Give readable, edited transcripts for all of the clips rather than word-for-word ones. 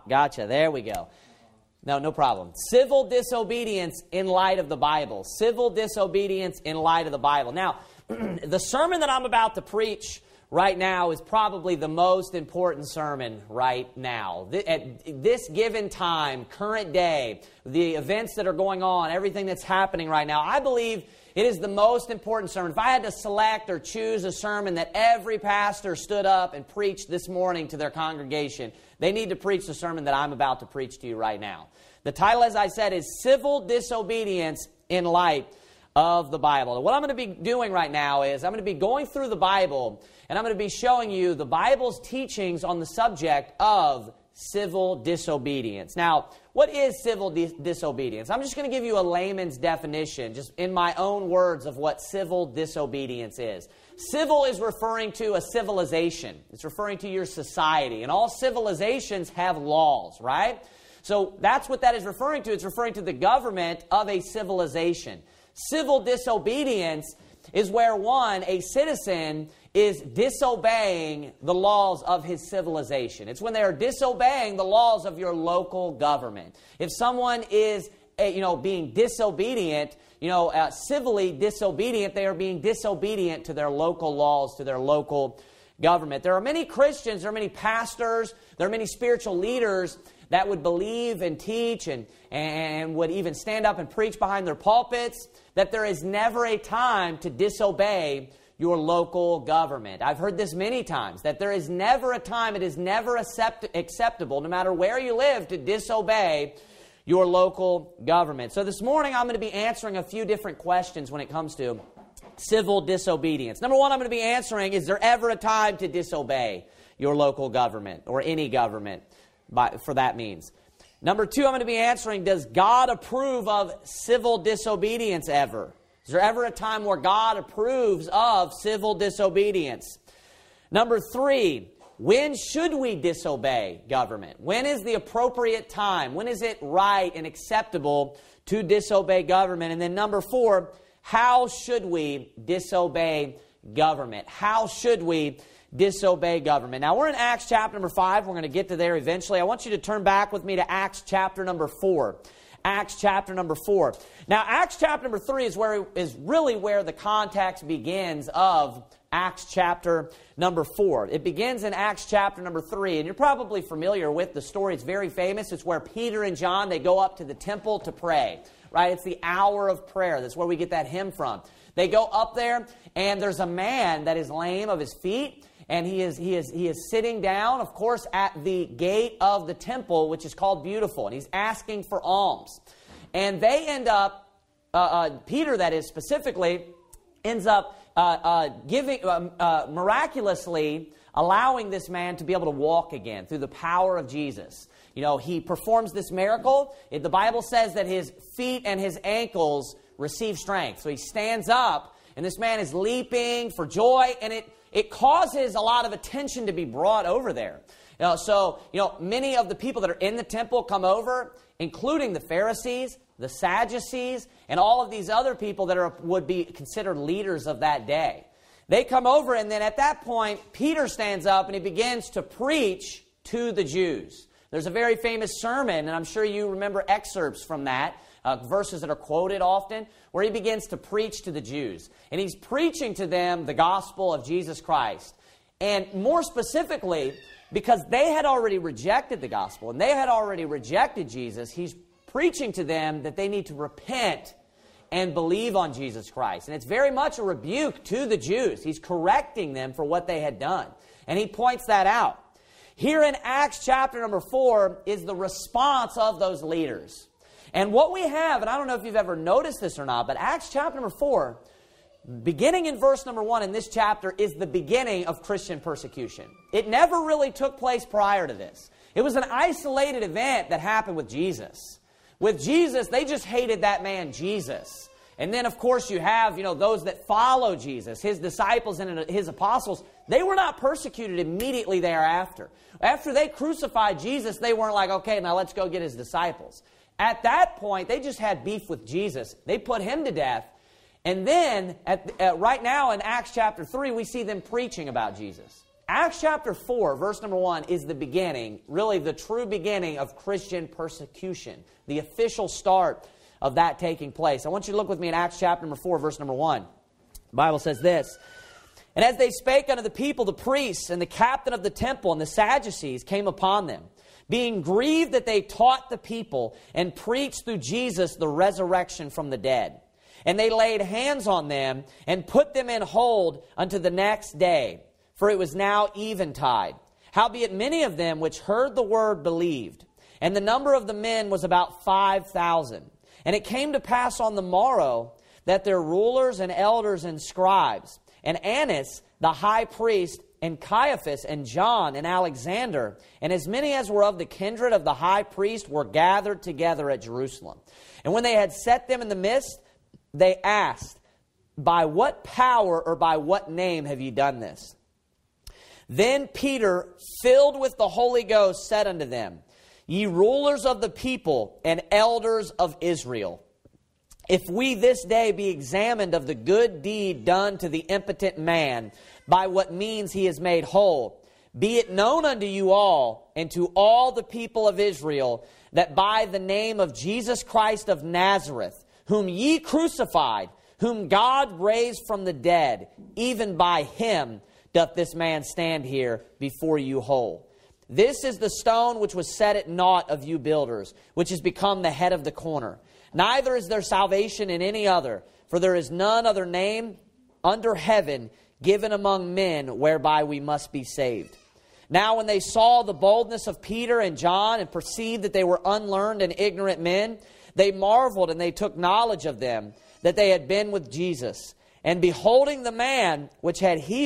Gotcha. There we go. No problem. Civil disobedience in light of the Bible. Civil disobedience in light of the Bible. Now, the sermon that I'm about to preach right now is probably the most important sermon right now. At this given time, current day, the events that are going on, everything that's happening right now, I believe it is the most important sermon. If I had to select or choose a sermon that every pastor stood up and preached this morning to their congregation, they need to preach the sermon that I'm about to preach to you right now. The title, as I said, is Civil Disobedience in Light of the Bible. And what I'm going to be doing right now is I'm going to be going through the Bible, and I'm going to be showing you the Bible's teachings on the subject of civil disobedience. Now, what is civil disobedience? I'm just going to give you a layman's definition, just in my own words, of what civil disobedience is. Civil is referring to a civilization. It's referring to your society. And all civilizations have laws, right? So that's what that is referring to. It's referring to the government of a civilization. Civil disobedience is where a citizen is disobeying the laws of his civilization. It's when they are disobeying the laws of your local government. If someone is, being disobedient, civilly disobedient, they are being disobedient to their local laws, to their local government. There are many Christians, there are many pastors, there are many spiritual leaders that would believe and teach and would even stand up and preach behind their pulpits that there is never a time to disobey your local government. I've heard this many times, that there is never a time, it is never acceptable, no matter where you live, to disobey your local government. So this morning I'm going to be answering a few different questions when it comes to civil disobedience. Number one, I'm going to be answering, is there ever a time to disobey your local government or any government for that means? Number two, I'm going to be answering, does God approve of civil disobedience ever? Is there ever a time where God approves of civil disobedience? Number three, when should we disobey government? When is the appropriate time? When is it right and acceptable to disobey government? And then number four, how should we disobey government? How should we disobey government? Now, we're in Acts chapter number 5. We're going to get to there eventually. I want you to turn back with me to Acts chapter number 4. Acts chapter number 4. Now, Acts chapter number 3 is really where the context begins of Acts chapter number 4. It begins in Acts chapter number 3, and you're probably familiar with the story. It's very famous. It's where Peter and John, they go up to the temple to pray, right? It's the hour of prayer. That's where we get that hymn from. They go up there, and there's a man that is lame of his feet, and he is sitting down, of course, at the gate of the temple, which is called Beautiful, and he's asking for alms. And they end up, Peter, that is specifically, ends up miraculously allowing this man to be able to walk again through the power of Jesus. He performs this miracle. The Bible says that his feet and his ankles receive strength. So he stands up, and this man is leaping for joy, and it causes a lot of attention to be brought over there. Many of the people that are in the temple come over, including the Pharisees, the Sadducees, and all of these other people that would be considered leaders of that day. They come over, and then at that point, Peter stands up and he begins to preach to the Jews. There's a very famous sermon, and I'm sure you remember excerpts from that, verses that are quoted often, where he begins to preach to the Jews. And he's preaching to them the gospel of Jesus Christ. And more specifically, because they had already rejected the gospel, and they had already rejected Jesus, he's preaching to them that they need to repent and believe on Jesus Christ. And it's very much a rebuke to the Jews. He's correcting them for what they had done. And he points that out. Here in Acts chapter number 4 is the response of those leaders. And what we have, and I don't know if you've ever noticed this or not, but Acts chapter number 4, beginning in verse number 1 in this chapter, is the beginning of Christian persecution. It never really took place prior to this. It was an isolated event that happened with Jesus. With Jesus, they just hated that man, Jesus. And then, of course, you have, those that follow Jesus, his disciples and his apostles. They were not persecuted immediately thereafter. After they crucified Jesus, they weren't like, okay, now let's go get his disciples. At that point, they just had beef with Jesus. They put him to death. And then, right now in Acts chapter 3, we see them preaching about Jesus. Acts chapter 4, verse number 1 is the beginning, really the true beginning of Christian persecution, the official start of that taking place. I want you to look with me in Acts chapter number 4, verse number 1. The Bible says this, "And as they spake unto the people, the priests and the captain of the temple and the Sadducees came upon them, being grieved that they taught the people and preached through Jesus the resurrection from the dead. And they laid hands on them and put them in hold unto the next day. For it was now eventide. Howbeit many of them which heard the word believed. And the number of the men was about 5,000. And it came to pass on the morrow that their rulers and elders and scribes, and Annas the high priest, and Caiaphas, and John, and Alexander, and as many as were of the kindred of the high priest were gathered together at Jerusalem. And when they had set them in the midst, they asked, By what power or by what name have ye done this? Then Peter, filled with the Holy Ghost, said unto them, Ye rulers of the people and elders of Israel, if we this day be examined of the good deed done to the impotent man, by what means he is made whole, be it known unto you all and to all the people of Israel, that by the name of Jesus Christ of Nazareth, whom ye crucified, whom God raised from the dead, even by him doth this man stand here before you whole. This is the stone which was set at naught of you builders, which is become the head of the corner. Neither is there salvation in any other, for there is none other name under heaven given among men whereby we must be saved. Now when they saw the boldness of Peter and John and perceived that they were unlearned and ignorant men, they marveled and they took knowledge of them, that they had been with Jesus. And beholding the man which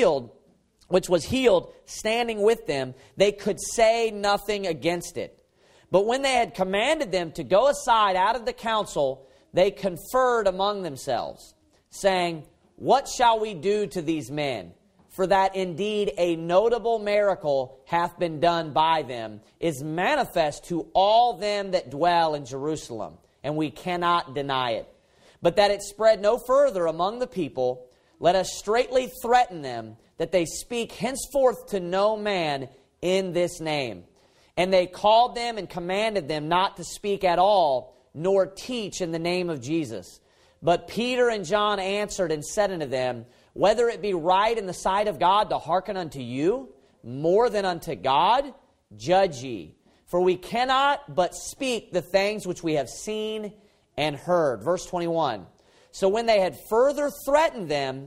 was healed, standing with them, they could say nothing against it. But when they had commanded them to go aside out of the council, they conferred among themselves, saying, What shall we do to these men? For that indeed a notable miracle hath been done by them, is manifest to all them that dwell in Jerusalem, and we cannot deny it. But that it spread no further among the people, let us straitly threaten them, that they speak henceforth to no man in this name. And they called them and commanded them not to speak at all, nor teach in the name of Jesus. But Peter and John answered and said unto them, Whether it be right in the sight of God to hearken unto you, more than unto God, judge ye. For we cannot but speak the things which we have seen and heard. Verse 21. So when they had further threatened them,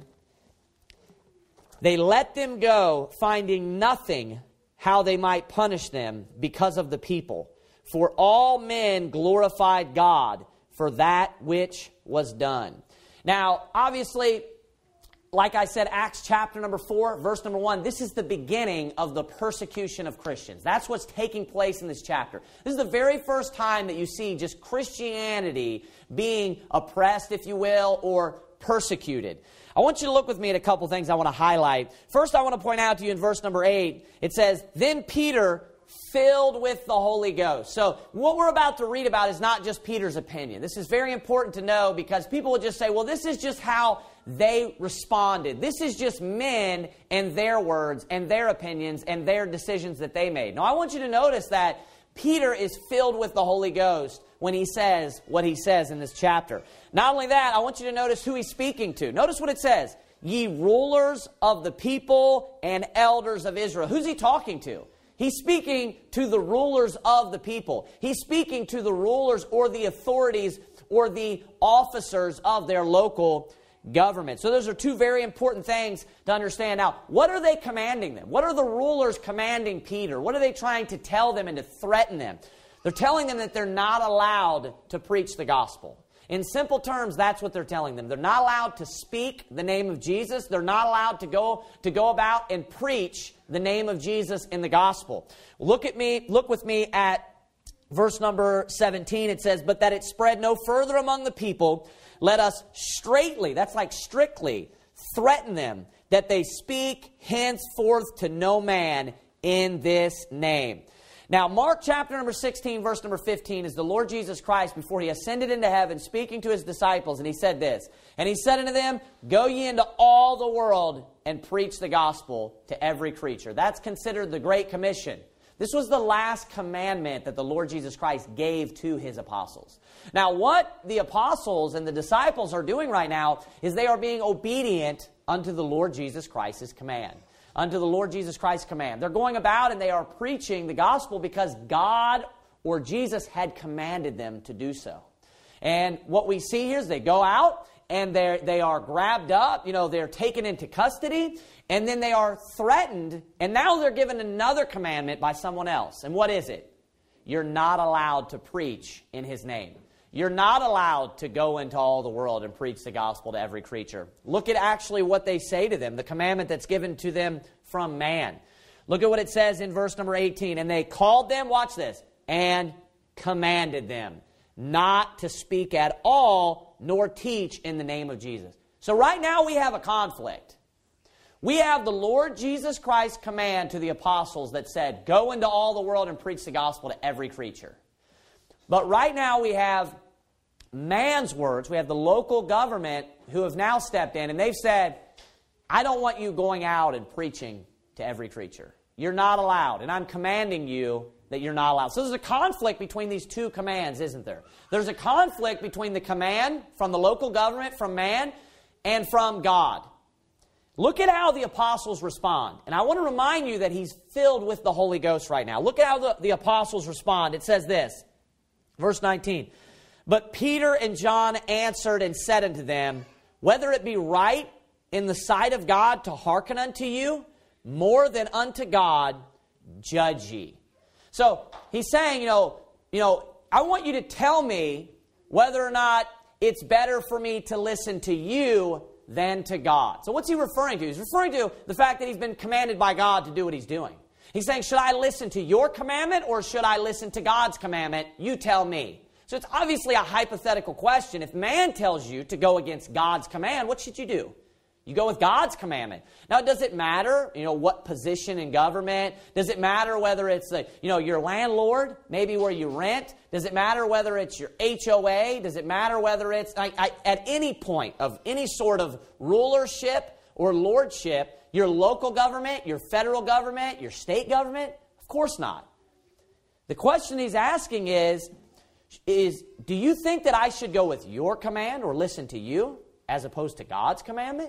they let them go, finding nothing how they might punish them because of the people. For all men glorified God for that which was done. Now, obviously, like I said, Acts chapter number 4, verse number 1, this is the beginning of the persecution of Christians. That's what's taking place in this chapter. This is the very first time that you see just Christianity being oppressed, if you will, or persecuted. I want you to look with me at a couple things I want to highlight. First, I want to point out to you in verse number 8, it says, Then Peter, filled with the Holy Ghost. So what we're about to read about is not just Peter's opinion. This is very important to know because people will just say, well, this is just how they responded. This is just men and their words and their opinions and their decisions that they made. Now, I want you to notice that Peter is filled with the Holy Ghost when he says what he says in this chapter. Not only that, I want you to notice who he's speaking to. Notice what it says. Ye rulers of the people and elders of Israel. Who's he talking to? He's speaking to the rulers of the people. He's speaking to the rulers or the authorities or the officers of their local government. So those are two very important things to understand. Now, what are they commanding them? What are the rulers commanding Peter? What are they trying to tell them and to threaten them? They're telling them that they're not allowed to preach the gospel. In simple terms, that's what they're telling them. They're not allowed to speak the name of Jesus. They're not allowed to go about and preach the name of Jesus in the gospel. Look with me at verse number 17. It says, But that it spread no further among the people, let us straitly, that's like strictly, threaten them, that they speak henceforth to no man in this name. Now, Mark chapter number 16, verse number 15 is the Lord Jesus Christ before he ascended into heaven, speaking to his disciples, and he said this, and he said unto them, go ye into all the world and preach the gospel to every creature. That's considered the Great Commission. This was the last commandment that the Lord Jesus Christ gave to his apostles. Now, what the apostles and the disciples are doing right now is they are being obedient unto the Lord Jesus Christ's command. Unto the Lord Jesus Christ's command. They're going about and they are preaching the gospel because God or Jesus had commanded them to do so. And what we see here is they go out and they are grabbed up, they're taken into custody, and then they are threatened, and now they're given another commandment by someone else. And what is it? You're not allowed to preach in his name. You're not allowed to go into all the world and preach the gospel to every creature. Look at actually what they say to them, the commandment that's given to them from man. Look at what it says in verse number 18. And they called them, watch this, and commanded them not to speak at all, nor teach in the name of Jesus. So right now we have a conflict. We have the Lord Jesus Christ's command to the apostles that said, go into all the world and preach the gospel to every creature. But right now we have man's words. We have the local government who have now stepped in and they've said, I don't want you going out and preaching to every creature. You're not allowed, and I'm commanding you that you're not allowed. So there's a conflict between these two commands, isn't there? There's a conflict between the command from the local government, from man, and from God. Look at how the apostles respond. And I want to remind you that he's filled with the Holy Ghost right now. Look at how the apostles respond. It says this, verse 19. But Peter and John answered and said unto them, whether it be right in the sight of God to hearken unto you, more than unto God, judge ye. So he's saying, I want you to tell me whether or not it's better for me to listen to you than to God. So what's he referring to? He's referring to the fact that he's been commanded by God to do what he's doing. He's saying, should I listen to your commandment or should I listen to God's commandment? You tell me. So it's obviously a hypothetical question. If man tells you to go against God's command, what should you do? You go with God's commandment. Now, does it matter, what position in government? Does it matter whether it's, your landlord, maybe where you rent? Does it matter whether it's your HOA? Does it matter whether it's, at any point of any sort of rulership or lordship, your local government, your federal government, your state government? Of course not. The question he's asking is, do you think that I should go with your command or listen to you as opposed to God's commandment?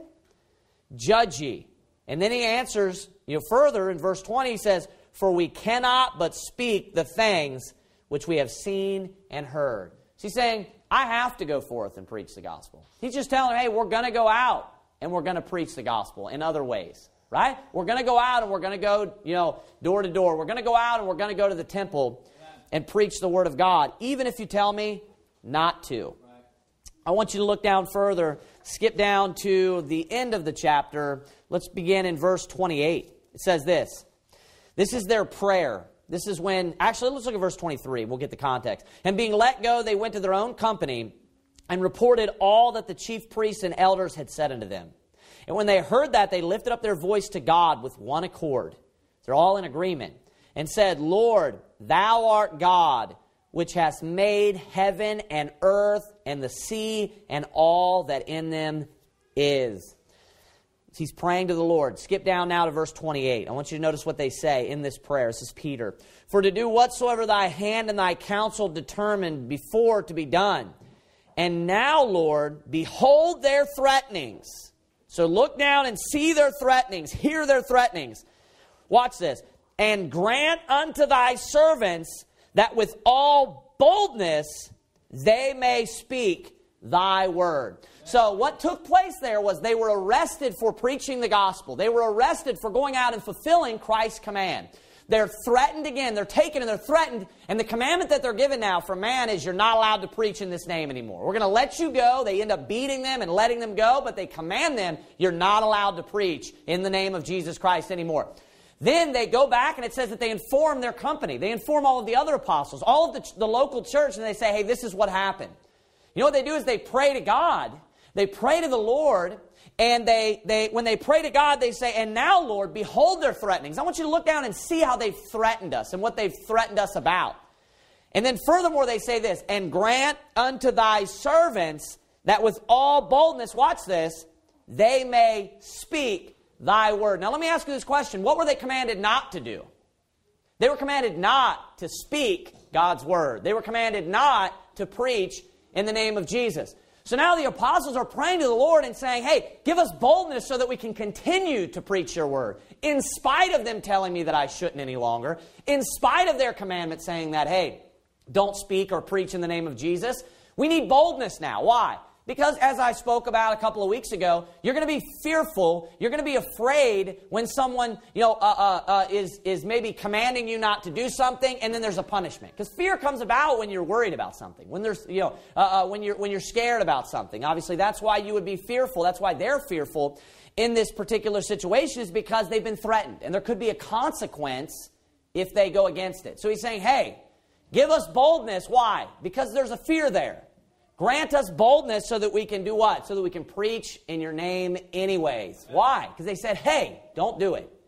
Judge ye. And then he answers, further in verse 20, he says, for we cannot but speak the things which we have seen and heard. So he's saying, I have to go forth and preach the gospel. He's just telling them, hey, we're going to go out and we're going to preach the gospel in other ways, right? We're going to go out and we're going to go, door to door. We're going to go out and we're going to go to the temple and preach the word of God, even if you tell me not to. I want you to look down further, skip down to the end of the chapter. Let's begin in verse 28. It says this. This is their prayer. This is when, actually, let's look at verse 23. We'll get the context. And being let go, they went to their own company and reported all that the chief priests and elders had said unto them. And when they heard that, they lifted up their voice to God with one accord. They're all in agreement. And said, Lord, thou art God, which hast made heaven and earth and the sea and all that in them is. He's praying to the Lord. Skip down now to verse 28. I want you to notice what they say in this prayer. This is Peter. For to do whatsoever thy hand and thy counsel determined before to be done. And now, Lord, behold their threatenings. So look down and see their threatenings. Hear their threatenings. Watch this. And grant unto thy servants that with all boldness they may speak thy word. So what took place there was they were arrested for preaching the gospel. They were arrested for going out and fulfilling Christ's command. They're threatened again. They're taken and they're threatened. And the commandment that they're given now from man is you're not allowed to preach in this name anymore. We're going to let you go. They end up beating them and letting them go, but they command them, you're not allowed to preach in the name of Jesus Christ anymore. Then they go back and it says that they inform their company. They inform all of the other apostles, all of the local church, and they say, hey, this is what happened. You know what they do is they pray to God. they pray to the Lord, and when they pray to God, they say, and now, Lord, behold their threatenings. I want you to look down and see how they've threatened us and what they've threatened us about. And then furthermore, they say this, and grant unto thy servants that with all boldness, watch this, they may speak thy word. Now let me ask you this question. What were they commanded not to do? They were commanded not to speak God's word. They were commanded not to preach in the name of Jesus. So now the apostles are praying to the Lord and saying, hey, give us boldness so that we can continue to preach your word. In spite of them telling me that I shouldn't any longer, in spite of their commandment saying that, hey, don't speak or preach in the name of Jesus, we need boldness now. Why? Because as I spoke about a couple of weeks ago, you're going to be fearful, you're going to be afraid when someone is maybe commanding you not to do something, and then there's a punishment. Because fear comes about when you're worried about something, when there's when you're scared about something. Obviously, that's why you would be fearful. That's why they're fearful in this particular situation, is because they've been threatened, and there could be a consequence if they go against it. So he's saying, hey, give us boldness. Why? Because there's a fear there. Grant us boldness so that we can do what? So that we can preach in your name anyways. Why? Because they said, hey, don't do it.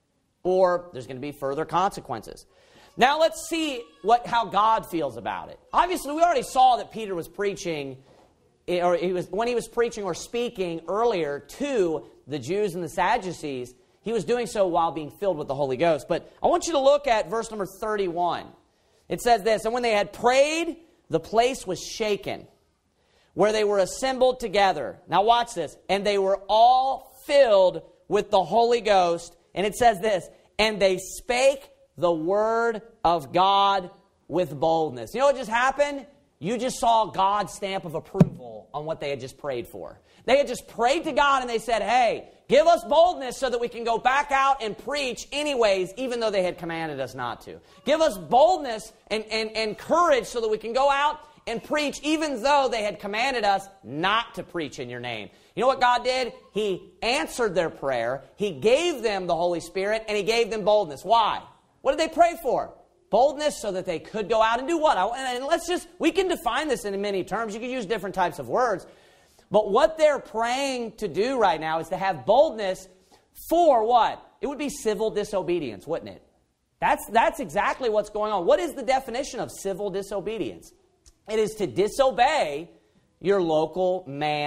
Or there's going to be further consequences. Now let's see how God feels about it. Obviously, we already saw that Peter was preaching, when he was preaching or speaking earlier to the Jews and the Sadducees, he was doing so while being filled with the Holy Ghost. But I want you to look at verse number 31. It says this, and when they had prayed, the place was shaken, where they were assembled together. Now watch this. And they were all filled with the Holy Ghost. And it says this, and they spake the word of God with boldness. You know what just happened? You just saw God's stamp of approval on what they had just prayed for. They had just prayed to God and they said, hey, give us boldness so that we can go back out and preach anyways, even though they had commanded us not to. Give us boldness and courage so that we can go out and preach even though they had commanded us not to preach in your name. You know what God did? He answered their prayer. He gave them the Holy Spirit and He gave them boldness. Why? What did they pray for? Boldness so that they could go out and do what? And we can define this in many terms. You can use different types of words. But what they're praying to do right now is to have boldness for what? It would be civil disobedience, wouldn't it? That's exactly what's going on. What is the definition of civil disobedience? It is to disobey your local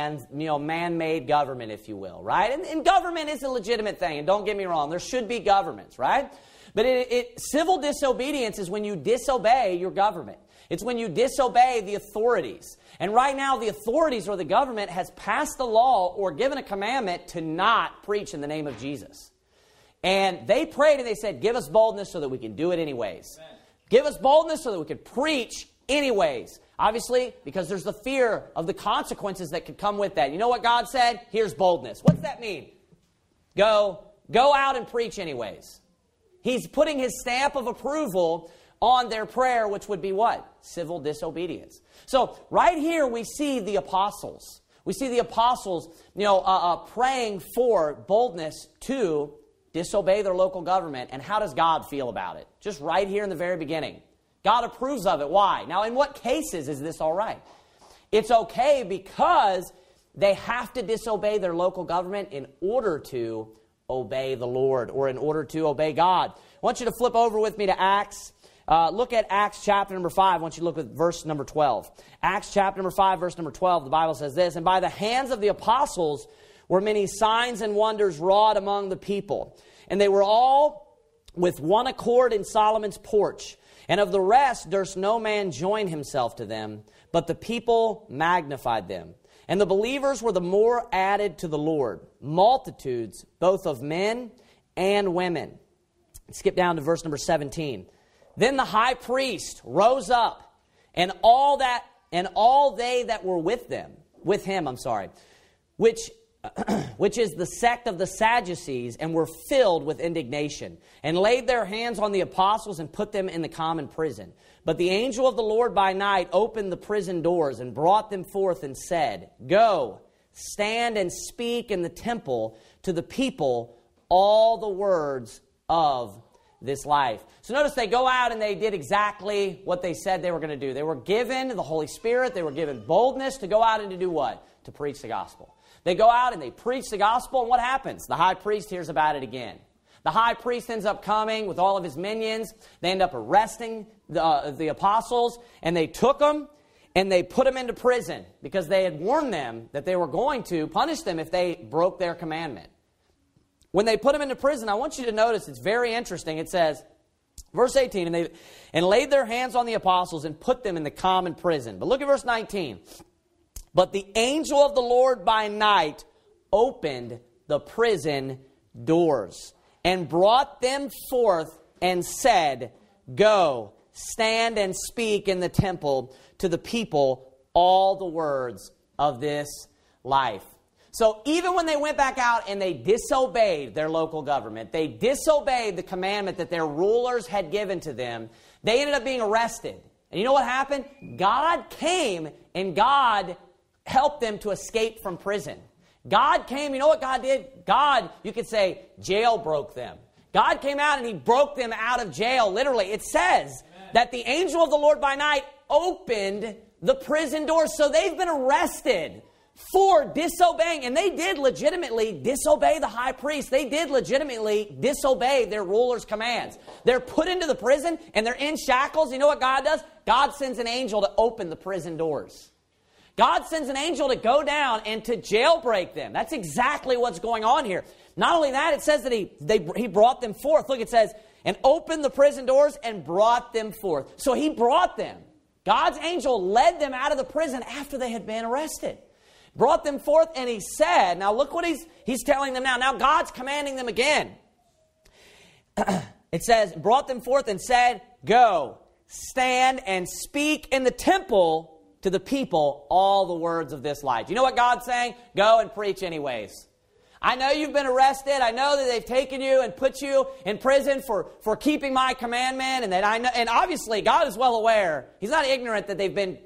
man-made government, if you will, right? And government is a legitimate thing, and don't get me wrong, there should be governments, right? But civil disobedience is when you disobey your government. It's when you disobey the authorities. And right now, the authorities or the government has passed the law or given a commandment to not preach in the name of Jesus. And they prayed and they said, give us boldness so that we can do it anyways. Amen. Give us boldness so that we can preach anyways. Obviously, because there's the fear of the consequences that could come with that. You know what God said? Here's boldness. What's that mean? Go out and preach anyways. He's putting His stamp of approval on their prayer, which would be what? Civil disobedience. So right here we see the apostles. We see the apostles, praying for boldness to disobey their local government. And how does God feel about it? Just right here in the very beginning. God approves of it. Why? Now, in what cases is this all right? It's okay because they have to disobey their local government in order to obey the Lord or in order to obey God. I want you to flip over with me to Acts. Look at Acts chapter number 5. I want you to look at verse number 12. Acts chapter number 5, verse number 12, the Bible says this, and by the hands of the apostles were many signs and wonders wrought among the people. And they were all with one accord in Solomon's porch. And of the rest durst no man join himself to them, but the people magnified them. And the believers were the more added to the Lord, multitudes both of men and women. Skip down to verse number 17. Then the high priest rose up, and all they that were with him, which is the sect of the Sadducees, and were filled with indignation, and laid their hands on the apostles and put them in the common prison. But the angel of the Lord by night opened the prison doors and brought them forth and said, Go, stand and speak in the temple to the people all the words of this life. So notice they go out and they did exactly what they said they were going to do. They were given the Holy Spirit. They were given boldness to go out and to do what? to preach the gospel. They go out and they preach the gospel, and what happens? The high priest hears about it again. The high priest ends up coming with all of his minions. They end up arresting the apostles, and they took them and they put them into prison because they had warned them that they were going to punish them if they broke their commandment. When they put them into prison, I want you to notice, it's very interesting. It says, verse 18, and laid their hands on the apostles and put them in the common prison. But look at verse 19. But the angel of the Lord by night opened the prison doors and brought them forth and said, Go, stand and speak in the temple to the people all the words of this life. So even when they went back out and they disobeyed their local government, they disobeyed the commandment that their rulers had given to them, they ended up being arrested. And you know what happened? God came and God helped them to escape from prison. God came, you know what God did? God, you could say, jailbroke them. God came out and He broke them out of jail, literally. It says that the angel of the Lord by night opened the prison doors. So they've been arrested for disobeying. And they did legitimately disobey the high priest. They did legitimately disobey their ruler's commands. They're put into the prison and they're in shackles. You know what God does? God sends an angel to open the prison doors. God sends an angel to go down and to jailbreak them. That's exactly what's going on here. Not only that, it says that he brought them forth. Look, it says, and opened the prison doors and brought them forth. So He brought them. God's angel led them out of the prison after they had been arrested. Brought them forth, and He said, now look what he's telling them now. Now God's commanding them again. It says, brought them forth and said, Go, stand and speak in the temple to the people all the words of this life. You know what God's saying? Go and preach anyways. I know you've been arrested. I know that they've taken you and put you in prison for keeping my commandment, and that I know. And obviously, God is well aware. He's not ignorant that they've been,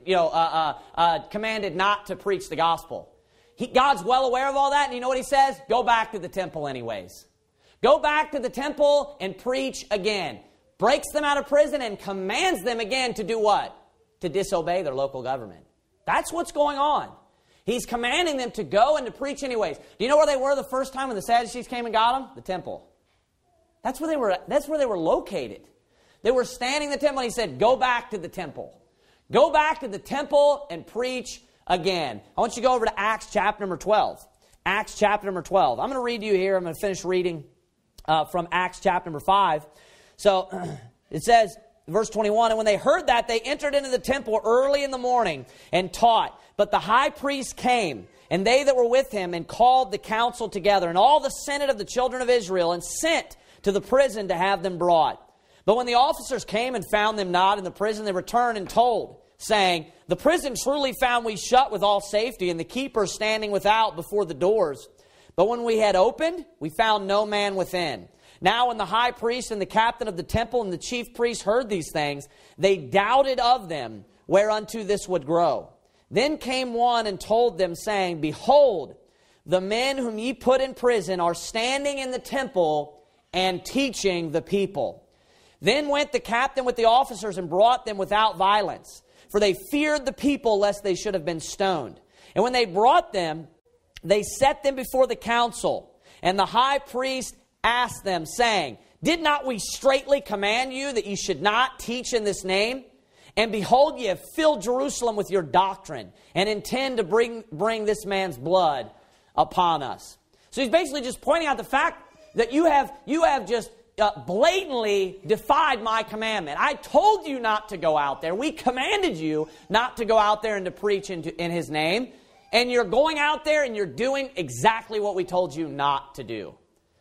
commanded not to preach the gospel. God's well aware of all that, and you know what He says? Go back to the temple anyways. Go back to the temple and preach again. Breaks them out of prison and commands them again to do what? To disobey their local government. That's what's going on. He's commanding them to go and to preach anyways. Do you know where they were the first time when the Sadducees came and got them? The temple. That's where they were located. They were standing in the temple, and He said, Go back to the temple. Go back to the temple and preach again. I want you to go over to Acts chapter number 12. Acts chapter number 12. I'm going to read you here. I'm going to finish reading from Acts chapter number 5. So it says, verse 21, and when they heard that, they entered into the temple early in the morning and taught. But the high priest came, and they that were with him, and called the council together, and all the senate of the children of Israel, and sent to the prison to have them brought. But when the officers came and found them not in the prison, they returned and told, saying, The prison truly found we shut with all safety, and the keepers standing without before the doors. But when we had opened, we found no man within. Now when the high priest and the captain of the temple and the chief priest heard these things, they doubted of them whereunto this would grow. Then came one and told them, saying, Behold, the men whom ye put in prison are standing in the temple and teaching the people. Then went the captain with the officers and brought them without violence, for they feared the people lest they should have been stoned. And when they brought them, they set them before the council. And the high priest asked them, saying, Did not we straitly command you that ye should not teach in this name? And behold, ye have filled Jerusalem with your doctrine, and intend to bring this man's blood upon us. So he's basically just pointing out the fact that you have just blatantly defied my commandment. I told you not to go out there. We commanded you not to go out there and to preach in His name. And you're going out there and you're doing exactly what we told you not to do.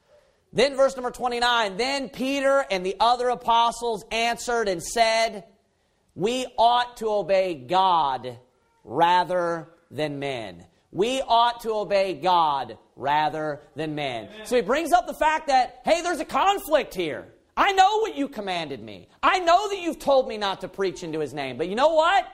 Then verse number 29, Then Peter and the other apostles answered and said, We ought to obey God rather than men. We ought to obey God rather than men. Amen. So he brings up the fact that, hey, there's a conflict here. I know what you commanded me. I know that you've told me not to preach into His name. But you know what?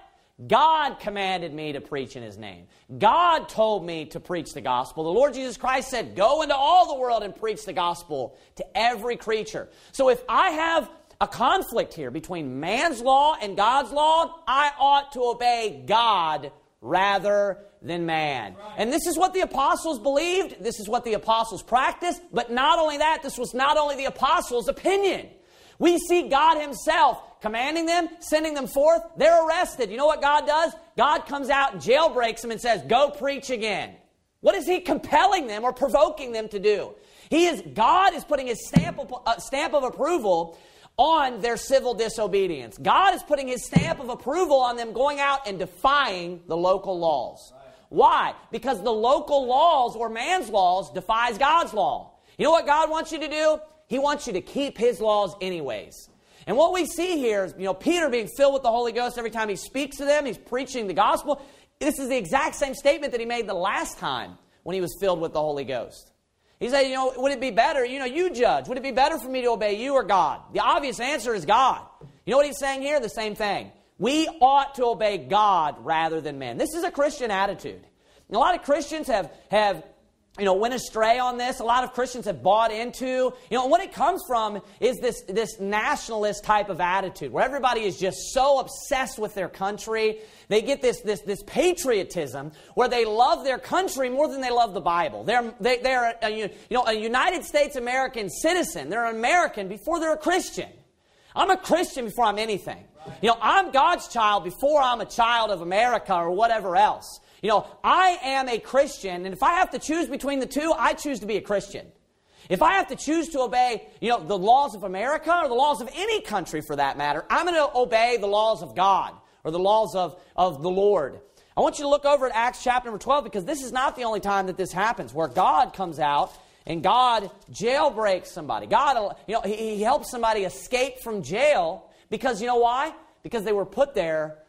God commanded me to preach in His name. God told me to preach the gospel. The Lord Jesus Christ said, Go into all the world and preach the gospel to every creature. So if I have a conflict here between man's law and God's law, I ought to obey God rather than man. And this is what the apostles believed. This is what the apostles practiced. But not only that, this was not only the apostles' opinion. We see God himself commanding them, sending them forth. They're arrested. You know what God does? God comes out and jailbreaks them and says, go preach again. What is he compelling them or provoking them to do? God is putting his stamp of approval on their civil disobedience. God is putting his stamp of approval on them going out and defying the local laws. Why? Because the local laws or man's laws defies God's law. You know what God wants you to do? He wants you to keep his laws anyways. And what we see here is, Peter being filled with the Holy Ghost every time he speaks to them, he's preaching the gospel. This is the exact same statement that he made the last time when he was filled with the Holy Ghost. He said, would it be better, you judge, would it be better for me to obey you or God? The obvious answer is God. You know what he's saying here? The same thing. We ought to obey God rather than men. This is a Christian attitude. And a lot of Christians have went astray on this. A lot of Christians have bought into, what it comes from is this nationalist type of attitude where everybody is just so obsessed with their country. They get this patriotism where they love their country more than they love the Bible. They're a United States American citizen. They're an American before they're a Christian. I'm a Christian before I'm anything. I'm God's child before I'm a child of America or whatever else. I am a Christian, and if I have to choose between the two, I choose to be a Christian. If I have to choose to obey, the laws of America or the laws of any country for that matter, I'm going to obey the laws of God or the laws of the Lord. I want you to look over at Acts chapter number 12 because this is not the only time that this happens where God comes out and God jailbreaks somebody. God, he helps somebody escape from jail because, why? Because they were put there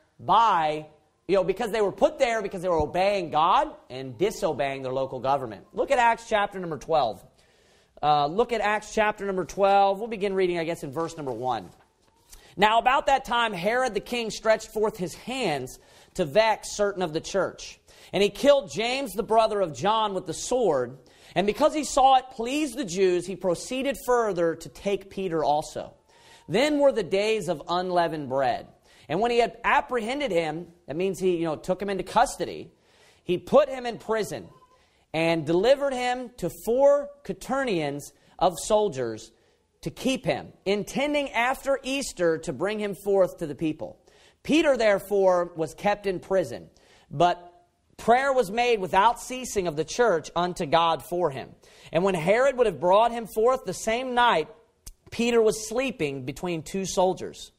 because they were obeying God and disobeying their local government. Look at Acts chapter number 12. Look at Acts chapter number 12. We'll begin reading, in verse number 1. Now about that time, Herod the king stretched forth his hands to vex certain of the church. And he killed James, the brother of John, with the sword. And because he saw it pleased the Jews, he proceeded further to take Peter also. Then were the days of unleavened bread. And when he had apprehended him, that means he, took him into custody, he put him in prison and delivered him to 4 quaternions of soldiers to keep him, intending after Easter to bring him forth to the people. Peter, therefore, was kept in prison, but prayer was made without ceasing of the church unto God for him. And when Herod would have brought him forth the same night, Peter was sleeping between 2 soldiers.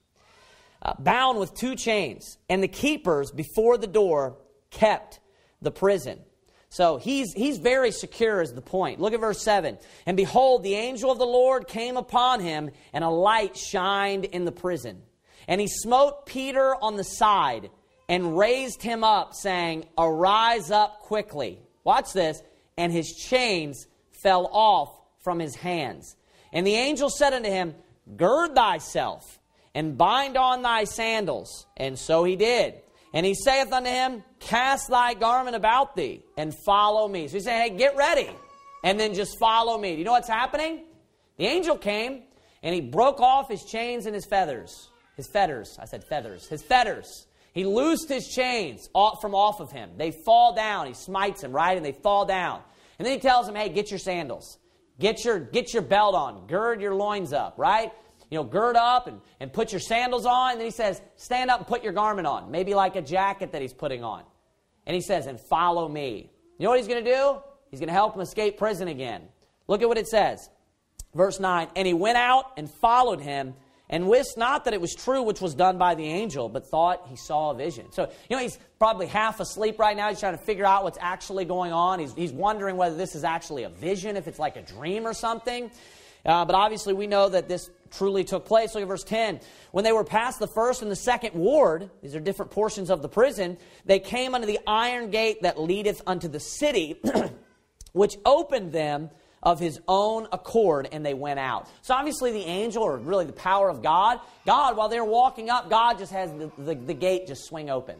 Bound with 2 chains, and the keepers before the door kept the prison. So he's very secure is the point. Look at verse 7. And behold, the angel of the Lord came upon him, and a light shined in the prison. And he smote Peter on the side, and raised him up, saying, Arise up quickly. Watch this. And his chains fell off from his hands. And the angel said unto him, Gird thyself, and bind on thy sandals. And so he did. And he saith unto him, Cast thy garment about thee, and follow me. So he's saying, hey, get ready, and then just follow me. Do you know what's happening? The angel came, and he broke off his chains and his feathers. His fetters. I said feathers. His fetters. He loosed his chains from off of him. They fall down. He smites them, right? And they fall down. And then he tells him, hey, get your sandals. Get your belt on. Gird your loins up, right? Gird up and put your sandals on. And then he says, stand up and put your garment on. Maybe like a jacket that he's putting on. And he says, and follow me. You know what he's going to do? He's going to help him escape prison again. Look at what it says. Verse 9, and he went out and followed him, and wist not that it was true which was done by the angel, but thought he saw a vision. So, he's probably half asleep right now. He's trying to figure out what's actually going on. He's wondering whether this is actually a vision, if it's like a dream or something. But obviously we know that this truly took place. Look at verse 10. When they were past the first and the second ward, these are different portions of the prison, they came unto the iron gate that leadeth unto the city, which opened them of his own accord, and they went out. So obviously the angel, or really the power of God, while they're walking up, God just has the gate just swing open.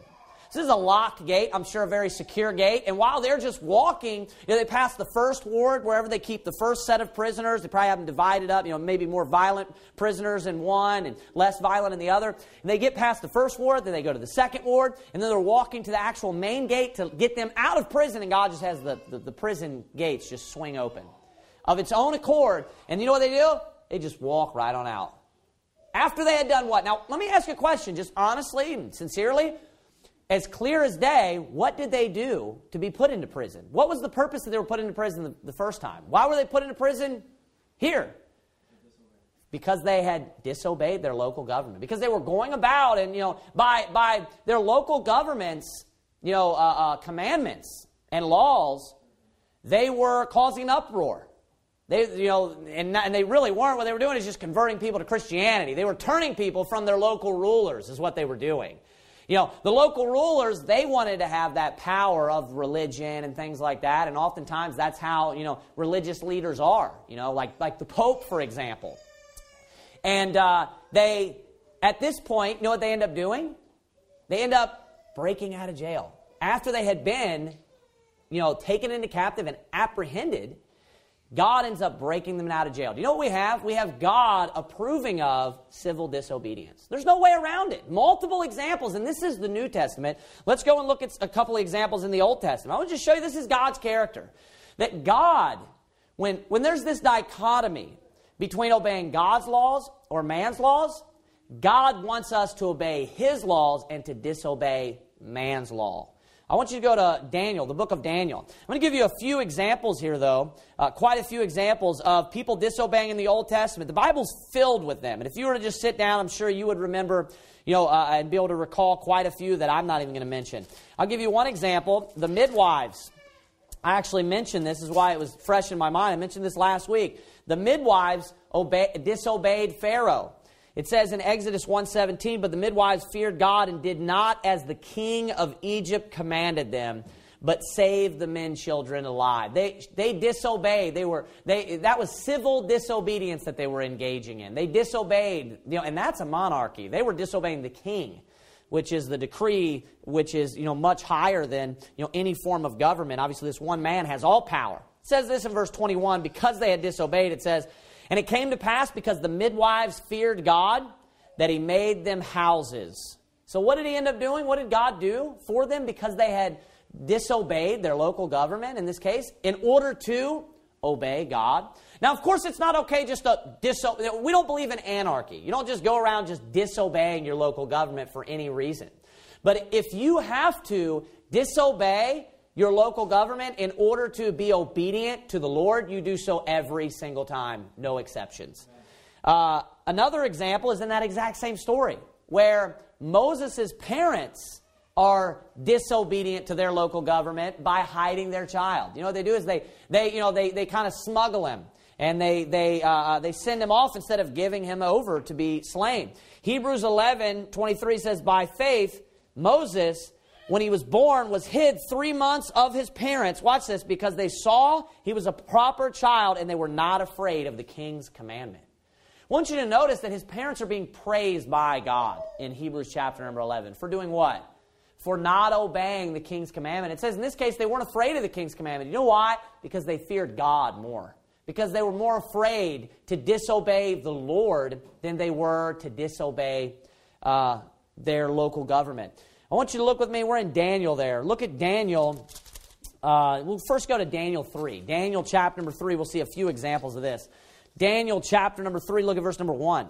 This is a locked gate, I'm sure a very secure gate. And while they're just walking, they pass the first ward, wherever they keep the first set of prisoners. They probably have them divided up, maybe more violent prisoners in one and less violent in the other. And they get past the first ward, then they go to the second ward, and then they're walking to the actual main gate to get them out of prison, and God just has the prison gates just swing open of its own accord. And you know what they do? They just walk right on out. After they had done what? Now, let me ask you a question, just honestly and sincerely. As clear as day, what did they do to be put into prison? What was the purpose that they were put into prison the first time? Why were they put into prison here? Because they had disobeyed their local government. Because they were going about and, by their local government's, commandments and laws, they were causing uproar. They, and they really weren't. What they were doing is just converting people to Christianity. They were turning people from their local rulers is what they were doing. The local rulers, they wanted to have that power of religion and things like that. And oftentimes that's how, religious leaders are. Like the Pope, for example. And they, at this point, you know what they end up doing? They end up breaking out of jail. After they had been, taken into captive and apprehended, God ends up breaking them out of jail. Do you know what we have? We have God approving of civil disobedience. There's no way around it. Multiple examples, and this is the New Testament. Let's go and look at a couple of examples in the Old Testament. I want to just show you this is God's character. That God, when there's this dichotomy between obeying God's laws or man's laws, God wants us to obey His laws and to disobey man's law. I want you to go to Daniel, the book of Daniel. I'm going to give you a few examples here, though, quite a few examples of people disobeying in the Old Testament. The Bible's filled with them. And if you were to just sit down, I'm sure you would remember, and be able to recall quite a few that I'm not even going to mention. I'll give you one example, the midwives. I actually mentioned this is why it was fresh in my mind. I mentioned this last week. The midwives disobeyed Pharaoh. It says in Exodus 1:17, but the midwives feared God and did not as the king of Egypt commanded them, but saved the men children alive. They disobeyed. That was civil disobedience that they were engaging in. They disobeyed, and that's a monarchy. They were disobeying the king, which is the decree, which is much higher than any form of government. Obviously, this one man has all power. It says this in verse 21, because they had disobeyed, it says, and it came to pass because the midwives feared God that He made them houses. So what did He end up doing? What did God do for them? Because they had disobeyed their local government, in this case, in order to obey God. Now, of course, it's not okay just to disobey. We don't believe in anarchy. You don't just go around just disobeying your local government for any reason. But if you have to disobey your local government in order to be obedient to the Lord, you do so every single time, no exceptions. Another example is in that exact same story, where Moses' parents are disobedient to their local government by hiding their child. What they do is they kind of smuggle him, and they send him off instead of giving him over to be slain. Hebrews 11:23 says, by faith, Moses, when he was born, was hid 3 months of his parents. Watch this, because they saw he was a proper child and they were not afraid of the king's commandment. I want you to notice that his parents are being praised by God in Hebrews chapter number 11. For doing what? For not obeying the king's commandment. It says in this case they weren't afraid of the king's commandment. You know why? Because they feared God more. Because they were more afraid to disobey the Lord than they were to disobey their local government. I want you to look with me. We're in Daniel there. Look at Daniel. We'll first go to Daniel 3. Daniel chapter number 3. We'll see a few examples of this. Daniel chapter number 3. Look at verse number 1.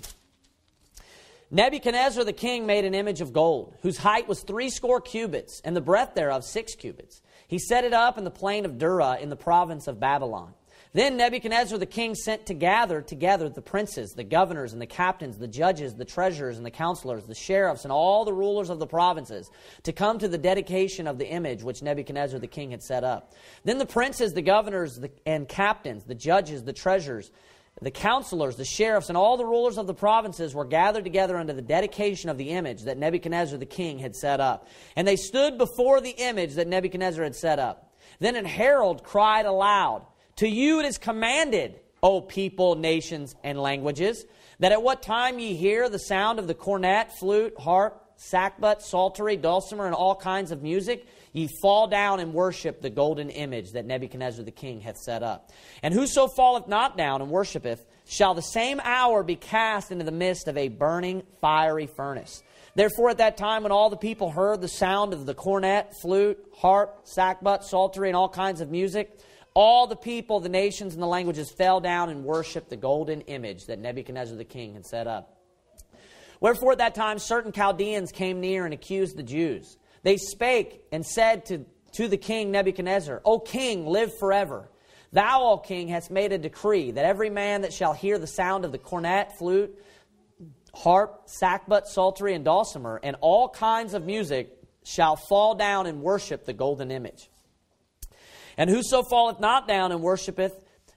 Nebuchadnezzar the king made an image of gold, whose height was 70 cubits, and the breadth thereof 6 cubits. He set it up in the plain of Dura in the province of Babylon. Then Nebuchadnezzar the king sent to gather together the princes, the governors, and the captains, the judges, the treasurers, and the counselors, the sheriffs, and all the rulers of the provinces, to come to the dedication of the image which Nebuchadnezzar the king had set up. Then the princes, the governors, and captains, the judges, the treasurers, the counselors, the sheriffs, and all the rulers of the provinces were gathered together unto the dedication of the image that Nebuchadnezzar the king had set up. And they stood before the image that Nebuchadnezzar had set up. Then an herald cried aloud, to you it is commanded, O people, nations, and languages, that at what time ye hear the sound of the cornet, flute, harp, sackbut, psaltery, dulcimer, and all kinds of music, ye fall down and worship the golden image that Nebuchadnezzar the king hath set up. And whoso falleth not down and worshipeth, shall the same hour be cast into the midst of a burning fiery furnace. Therefore at that time when all the people heard the sound of the cornet, flute, harp, sackbut, psaltery, and all kinds of music, all the people, the nations, and the languages fell down and worshipped the golden image that Nebuchadnezzar the king had set up. Wherefore at that time certain Chaldeans came near and accused the Jews. They spake and said to the king Nebuchadnezzar, O king, live forever. Thou, O king, hast made a decree that every man that shall hear the sound of the cornet, flute, harp, sackbut, psaltery, and dulcimer, and all kinds of music, shall fall down and worship the golden image. And whoso falleth not down and worshipeth,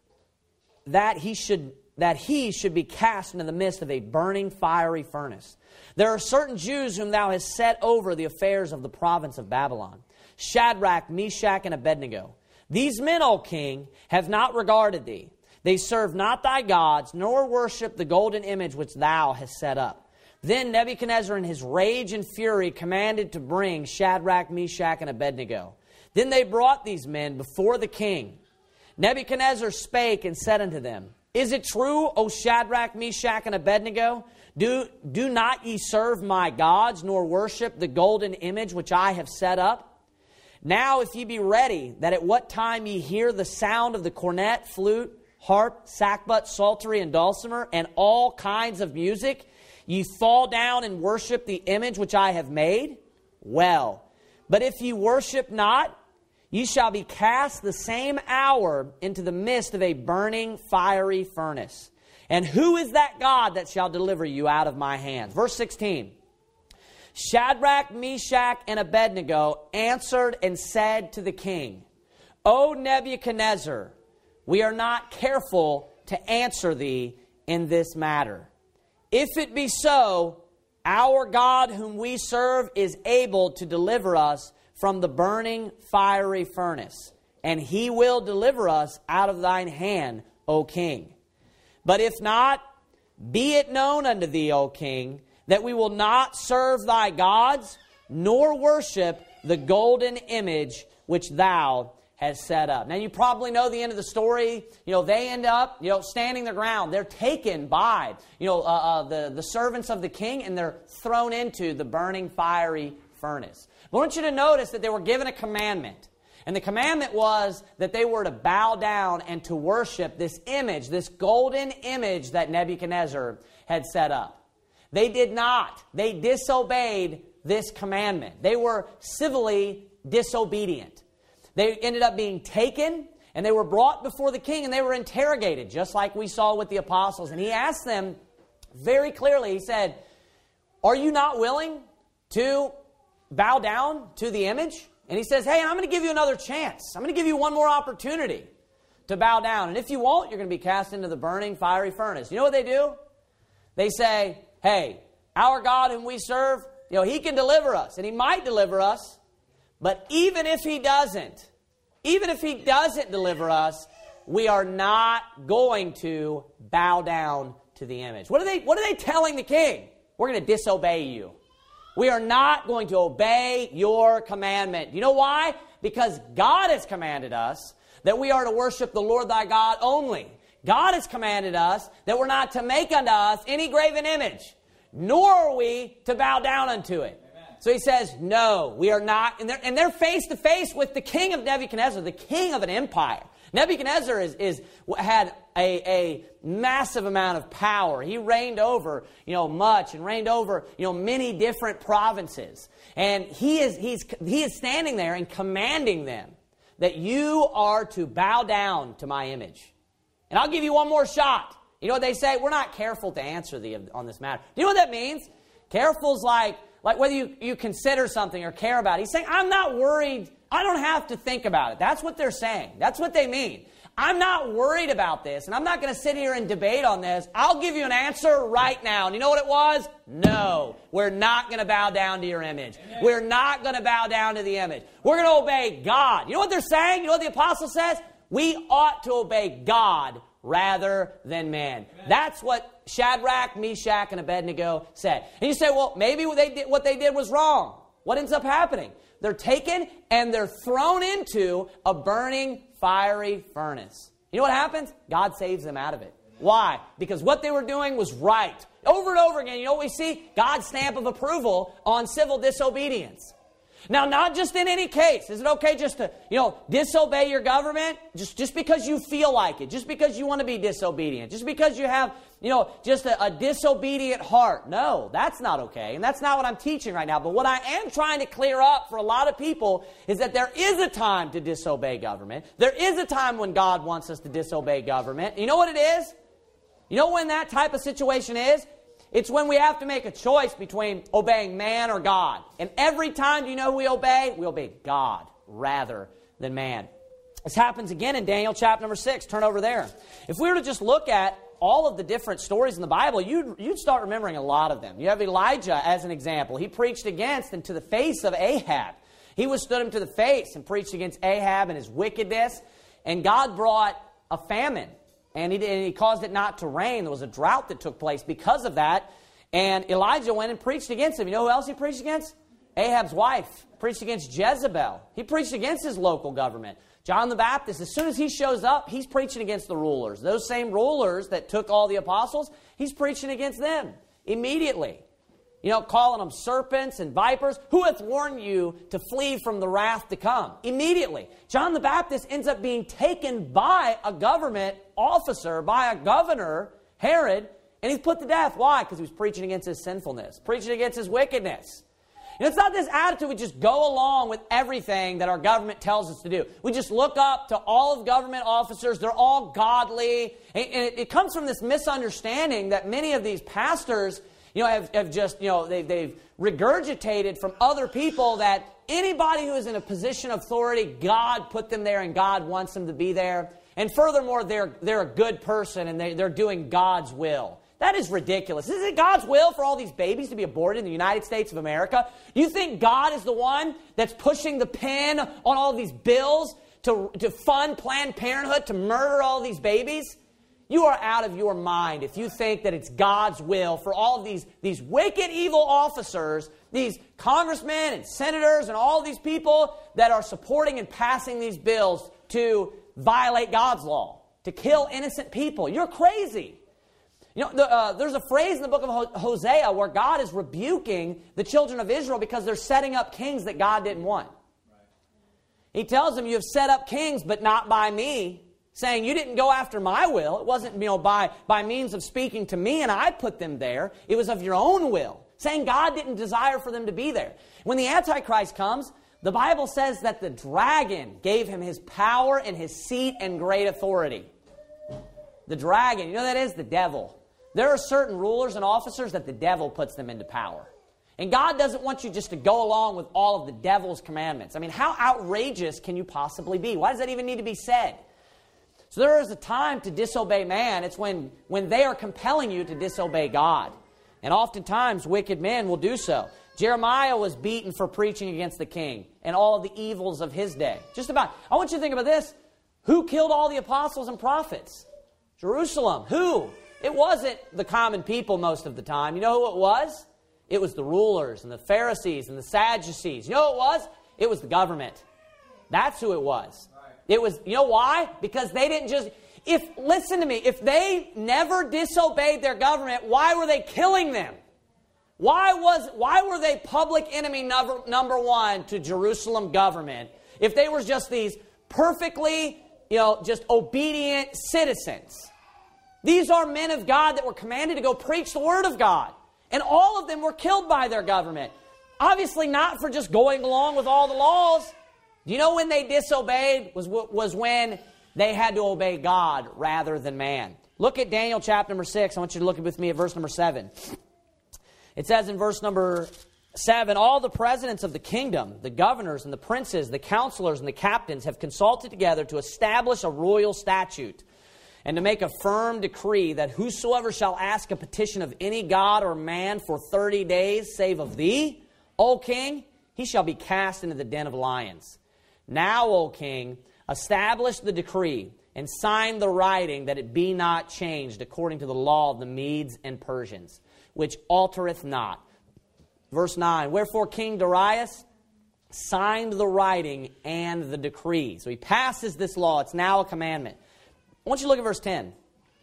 that he should be cast into the midst of a burning fiery furnace. There are certain Jews whom thou hast set over the affairs of the province of Babylon, Shadrach, Meshach, and Abednego. These men, O king, have not regarded thee. They serve not thy gods, nor worship the golden image which thou hast set up. Then Nebuchadnezzar in his rage and fury commanded to bring Shadrach, Meshach, and Abednego. Then they brought these men before the king. Nebuchadnezzar spake and said unto them, Is it true, O Shadrach, Meshach, and Abednego? Do not ye serve my gods, nor worship the golden image which I have set up? Now if ye be ready, that at what time ye hear the sound of the cornet, flute, harp, sackbut, psaltery, and dulcimer, and all kinds of music, ye fall down and worship the image which I have made? Well, but if ye worship not, ye shall be cast the same hour into the midst of a burning fiery furnace. And who is that God that shall deliver you out of my hands? Verse 16. Shadrach, Meshach, and Abednego answered and said to the king, O Nebuchadnezzar, we are not careful to answer thee in this matter. If it be so, our God whom we serve is able to deliver us from the burning fiery furnace, and he will deliver us out of thine hand, O king. But if not, be it known unto thee, O king, that we will not serve thy gods, nor worship the golden image which thou hast set up. Now you probably know the end of the story. They end up, standing their ground. They're taken by, the servants of the king, and they're thrown into the burning fiery furnace. But I want you to notice that they were given a commandment. And the commandment was that they were to bow down and to worship this image, this golden image that Nebuchadnezzar had set up. They did not. They disobeyed this commandment. They were civilly disobedient. They ended up being taken, and they were brought before the king, and they were interrogated, just like we saw with the apostles. And he asked them very clearly, he said, are you not willing to bow down to the image? And he says, hey, I'm going to give you another chance. I'm going to give you one more opportunity to bow down. And if you won't, you're going to be cast into the burning fiery furnace. You know what they do? They say, hey, our God whom we serve, he can deliver us. And he might deliver us. But even if he doesn't deliver us, we are not going to bow down to the image. What are they telling the king? We're going to disobey you. We are not going to obey your commandment. You know why? Because God has commanded us that we are to worship the Lord thy God only. God has commanded us that we're not to make unto us any graven image, nor are we to bow down unto it. Amen. So he says, no, we are not. And they're face to face with the king of Nebuchadnezzar, the king of an empire. Nebuchadnezzar had a massive amount of power. He reigned over, much, and reigned over, many different provinces. And he is standing there and commanding them that you are to bow down to my image. And I'll give you one more shot. You know what they say? We're not careful to answer thee on this matter. Do you know what that means? Careful's like whether you consider something or care about it. He's saying, I'm not worried. I don't have to think about it. That's what they're saying. That's what they mean. I'm not worried about this, and I'm not going to sit here and debate on this. I'll give you an answer right now. And you know what it was? No. We're not going to bow down to your image. Amen. We're not going to bow down to the image. We're going to obey God. You know what they're saying? You know what the apostle says? We ought to obey God rather than man. That's what Shadrach, Meshach, and Abednego said. And you say, well, maybe what they did was wrong. What ends up happening? They're taken and they're thrown into a burning, fiery furnace. You know what happens? God saves them out of it. Why? Because what they were doing was right. Over and over again, you know what we see? God's stamp of approval on civil disobedience. Now, not just in any case. Is it okay just to, disobey your government? Just because you feel like it. Just because you want to be disobedient. Just because you have, just a disobedient heart. No, that's not okay. And that's not what I'm teaching right now. But what I am trying to clear up for a lot of people is that there is a time to disobey government. There is a time when God wants us to disobey government. You know what it is? You know when that type of situation is? It's when we have to make a choice between obeying man or God. And every time, we obey? We obey God rather than man. This happens again in Daniel chapter number 6. Turn over there. If we were to just look at all of the different stories in the Bible, you'd start remembering a lot of them. You have Elijah as an example. He preached against and to the face of Ahab. He withstood him to the face and preached against Ahab and his wickedness. And God brought a famine. And he caused it not to rain. There was a drought that took place because of that. And Elijah went and preached against him. You know who else he preached against? Ahab's wife. Preached against Jezebel. He preached against his local government. John the Baptist, as soon as he shows up, he's preaching against the rulers. Those same rulers that took all the apostles, he's preaching against them immediately. Calling them serpents and vipers. Who hath warned you to flee from the wrath to come? Immediately. John the Baptist ends up being taken by a government officer, by a governor, Herod, and he's put to death. Why? Because he was preaching against his sinfulness, preaching against his wickedness. It's not this attitude we just go along with everything that our government tells us to do. We just look up to all of government officers. They're all godly. And it comes from this misunderstanding that many of these pastors have just, they've regurgitated from other people that anybody who is in a position of authority, God put them there and God wants them to be there. And furthermore, they're a good person and they're doing God's will. That is ridiculous. Is it God's will for all these babies to be aborted in the United States of America? You think God is the one that's pushing the pen on all these bills to fund Planned Parenthood to murder all these babies? You are out of your mind if you think that it's God's will for all of these wicked, evil officers, these congressmen and senators and all these people that are supporting and passing these bills to violate God's law, to kill innocent people. You're crazy. There's a phrase in the book of Hosea where God is rebuking the children of Israel because they're setting up kings that God didn't want. He tells them, you have set up kings, but not by me. Saying, you didn't go after my will. It wasn't, by means of speaking to me and I put them there. It was of your own will. Saying God didn't desire for them to be there. When the Antichrist comes, the Bible says that the dragon gave him his power and his seat and great authority. The dragon, you know that is? The devil. There are certain rulers and officers that the devil puts them into power. And God doesn't want you just to go along with all of the devil's commandments. I mean, how outrageous can you possibly be? Why does that even need to be said? So there is a time to disobey man. It's when they are compelling you to disobey God. And oftentimes, wicked men will do so. Jeremiah was beaten for preaching against the king and all of the evils of his day. I want you to think about this. Who killed all the apostles and prophets? Jerusalem. Who? It wasn't the common people most of the time. You know who it was? It was the rulers and the Pharisees and the Sadducees. You know who it was? It was the government. That's who it was. It was, you know why? Because they didn't just, listen to me, if they never disobeyed their government, why were they killing them? Why were they public enemy number one to Jerusalem government if they were just these perfectly, just obedient citizens? These are men of God that were commanded to go preach the word of God. And all of them were killed by their government. Obviously not for just going along with all the laws. Do you know when they disobeyed was when they had to obey God rather than man. Look at Daniel chapter number 6. I want you to look with me at verse number 7. It says in verse number 7, all the presidents of the kingdom, the governors and the princes, the counselors and the captains have consulted together to establish a royal statute and to make a firm decree that whosoever shall ask a petition of any god or man for 30 days, save of thee, O king, he shall be cast into the den of lions. Now, O king, established the decree, and signed the writing that it be not changed according to the law of the Medes and Persians, which altereth not. Verse 9, wherefore King Darius signed the writing and the decree. So he passes this law. It's now a commandment. I want you to look at verse 10.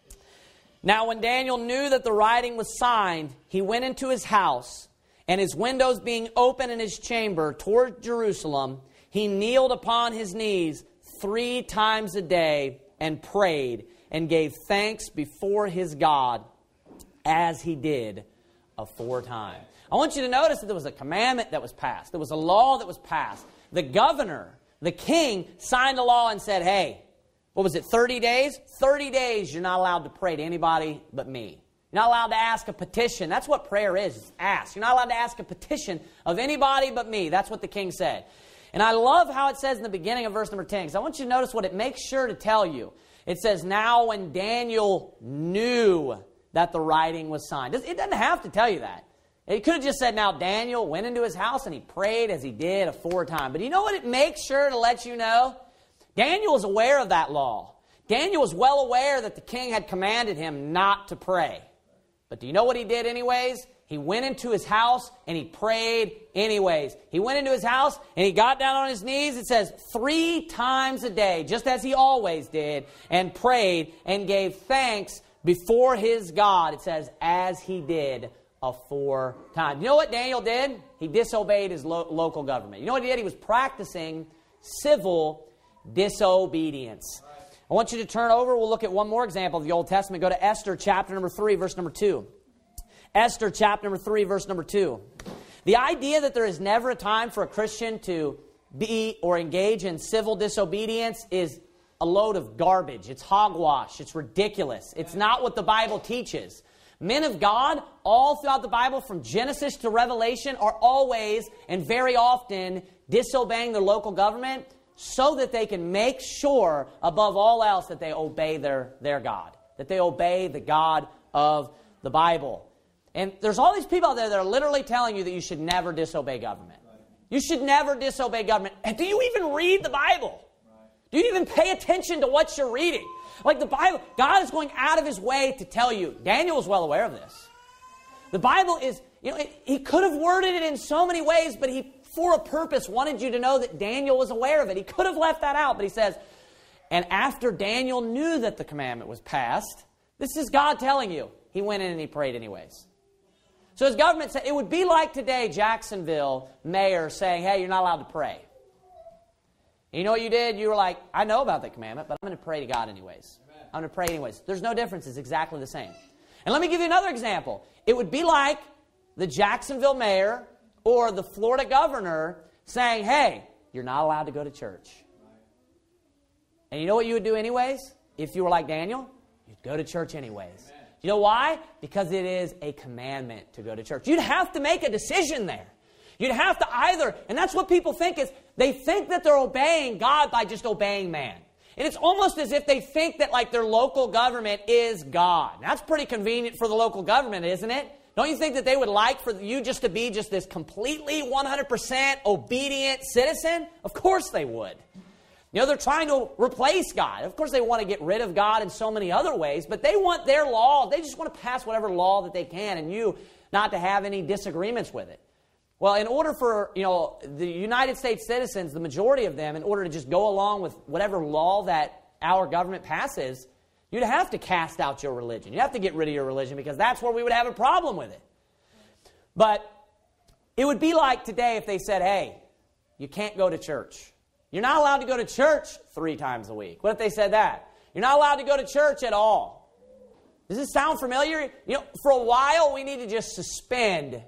Now when Daniel knew that the writing was signed, he went into his house, and his windows being open in his chamber toward Jerusalem, he kneeled upon his knees 3 times a day and prayed and gave thanks before his God as he did aforetime. I want you to notice that there was a commandment that was passed. There was a law that was passed. The governor, the king, signed a law and said, hey, what was it, 30 days? 30 days you're not allowed to pray to anybody but me. You're not allowed to ask a petition. That's what prayer is, it's ask. You're not allowed to ask a petition of anybody but me. That's what the king said. And I love how it says in the beginning of verse number 10, because I want you to notice what it makes sure to tell you. It says, now when Daniel knew that the writing was signed. It doesn't have to tell you that. It could have just said, now Daniel went into his house and he prayed as he did aforetime. But you know what it makes sure to let you know? Daniel was aware of that law. Daniel was well aware that the king had commanded him not to pray. But do you know what he did anyways? He went into his house and he prayed anyways. He went into his house and he got down on his knees, it says, 3 times a day, just as he always did, and prayed and gave thanks before his God, it says, as he did aforetime. You know what Daniel did? He disobeyed his local government. You know what he did? He was practicing civil disobedience. I want you to turn over. We'll look at one more example of the Old Testament. Go to Esther chapter number 3, verse number 2. Esther chapter number 3, verse number 2. The idea that there is never a time for a Christian to be or engage in civil disobedience is a load of garbage. It's hogwash. It's ridiculous. It's not what the Bible teaches. Men of God, all throughout the Bible, from Genesis to Revelation, are always and very often disobeying their local government so that they can make sure, above all else, that they obey their God, that they obey the God of the Bible. And there's all these people out there that are literally telling you that you should never disobey government. You should never disobey government. And do you even read the Bible? Do you even pay attention to what you're reading? Like the Bible, God is going out of his way to tell you. Daniel is well aware of this. The Bible is, he could have worded it in so many ways, but he, for a purpose, wanted you to know that Daniel was aware of it. He could have left that out, but he says, and after Daniel knew that the commandment was passed, this is God telling you, he went in and he prayed anyways. So his government said, it would be like today, Jacksonville mayor saying, hey, you're not allowed to pray. And you know what you did? You were like, I know about the commandment, but I'm going to pray to God anyways. I'm going to pray anyways. There's no difference. It's exactly the same. And let me give you another example. It would be like the Jacksonville mayor or the Florida governor saying, hey, you're not allowed to go to church. And you know what you would do anyways? If you were like Daniel, you'd go to church anyways. You know why? Because it is a commandment to go to church. You'd have to make a decision there. You'd have to either, and that's what people think is, they think that they're obeying God by just obeying man. And it's almost as if they think that like their local government is God. That's pretty convenient for the local government, isn't it? Don't you think that they would like for you just to be just this completely 100% obedient citizen? Of course they would. You know, they're trying to replace God. Of course they want to get rid of God in so many other ways, but they want their law. They just want to pass whatever law that they can and you not to have any disagreements with it. Well, in order for, the United States citizens, the majority of them, in order to just go along with whatever law that our government passes, you'd have to cast out your religion. You'd have to get rid of your religion because that's where we would have a problem with it. But it would be like today if they said, hey, you can't go to church. You're not allowed to go to church 3 times a week. What if they said that? You're not allowed to go to church at all. Does this sound familiar? For a while we need to just suspend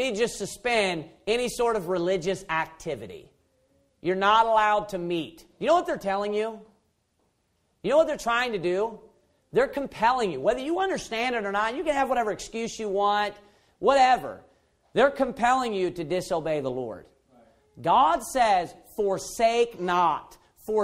any sort of religious activity. You're not allowed to meet. You know what they're telling you? You know what they're trying to do? They're compelling you. Whether you understand it or not, you can have whatever excuse you want, whatever. They're compelling you to disobey the Lord. God says, forsake not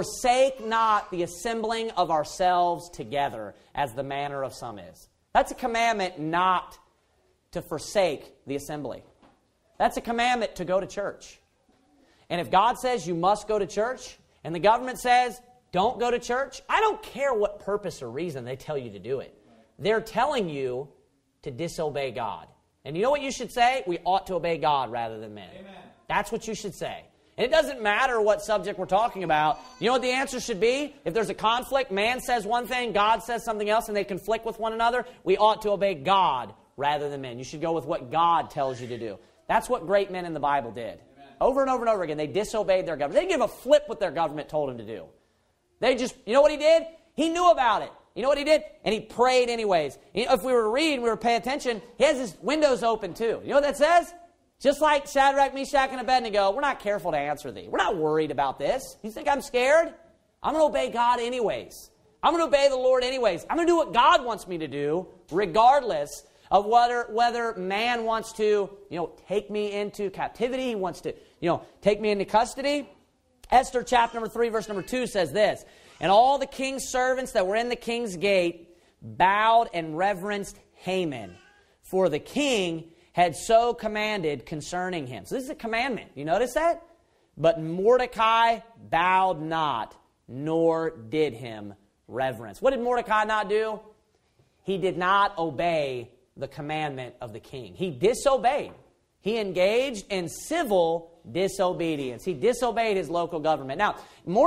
the assembling of ourselves together, as the manner of some is. That's a commandment not to forsake the assembly. That's a commandment to go to church. And if God says you must go to church, and the government says don't go to church, I don't care what purpose or reason they tell you to do it. They're telling you to disobey God. And you know what you should say? We ought to obey God rather than men. Amen. That's what you should say. And it doesn't matter what subject we're talking about. You know what the answer should be? If there's a conflict, man says one thing, God says something else, and they conflict with one another, we ought to obey God rather than men. You should go with what God tells you to do. That's what great men in the Bible did. Amen. Over and over and over again, they disobeyed their government. They didn't give a flip what their government told them to do. They just, you know what he did? He knew about it. You know what he did? And he prayed anyways. You know, if we were to read and we were to pay attention, he has his windows open too. You know what that says? Just like Shadrach, Meshach, and Abednego, we're not careful to answer thee. We're not worried about this. You think I'm scared? I'm going to obey God anyways. I'm going to obey the Lord anyways. I'm going to do what God wants me to do, regardless of whether man wants to, take me into captivity. He wants to, take me into custody. Esther chapter number 3, verse number 2 says this, and all the king's servants that were in the king's gate bowed and reverenced Haman, for the king had so commanded concerning him. So this is a commandment. You notice that? But Mordecai bowed not, nor did him reverence. What did Mordecai not do? He did not obey the commandment of the king. He disobeyed. He engaged in civil disobedience. He disobeyed his local government. Now,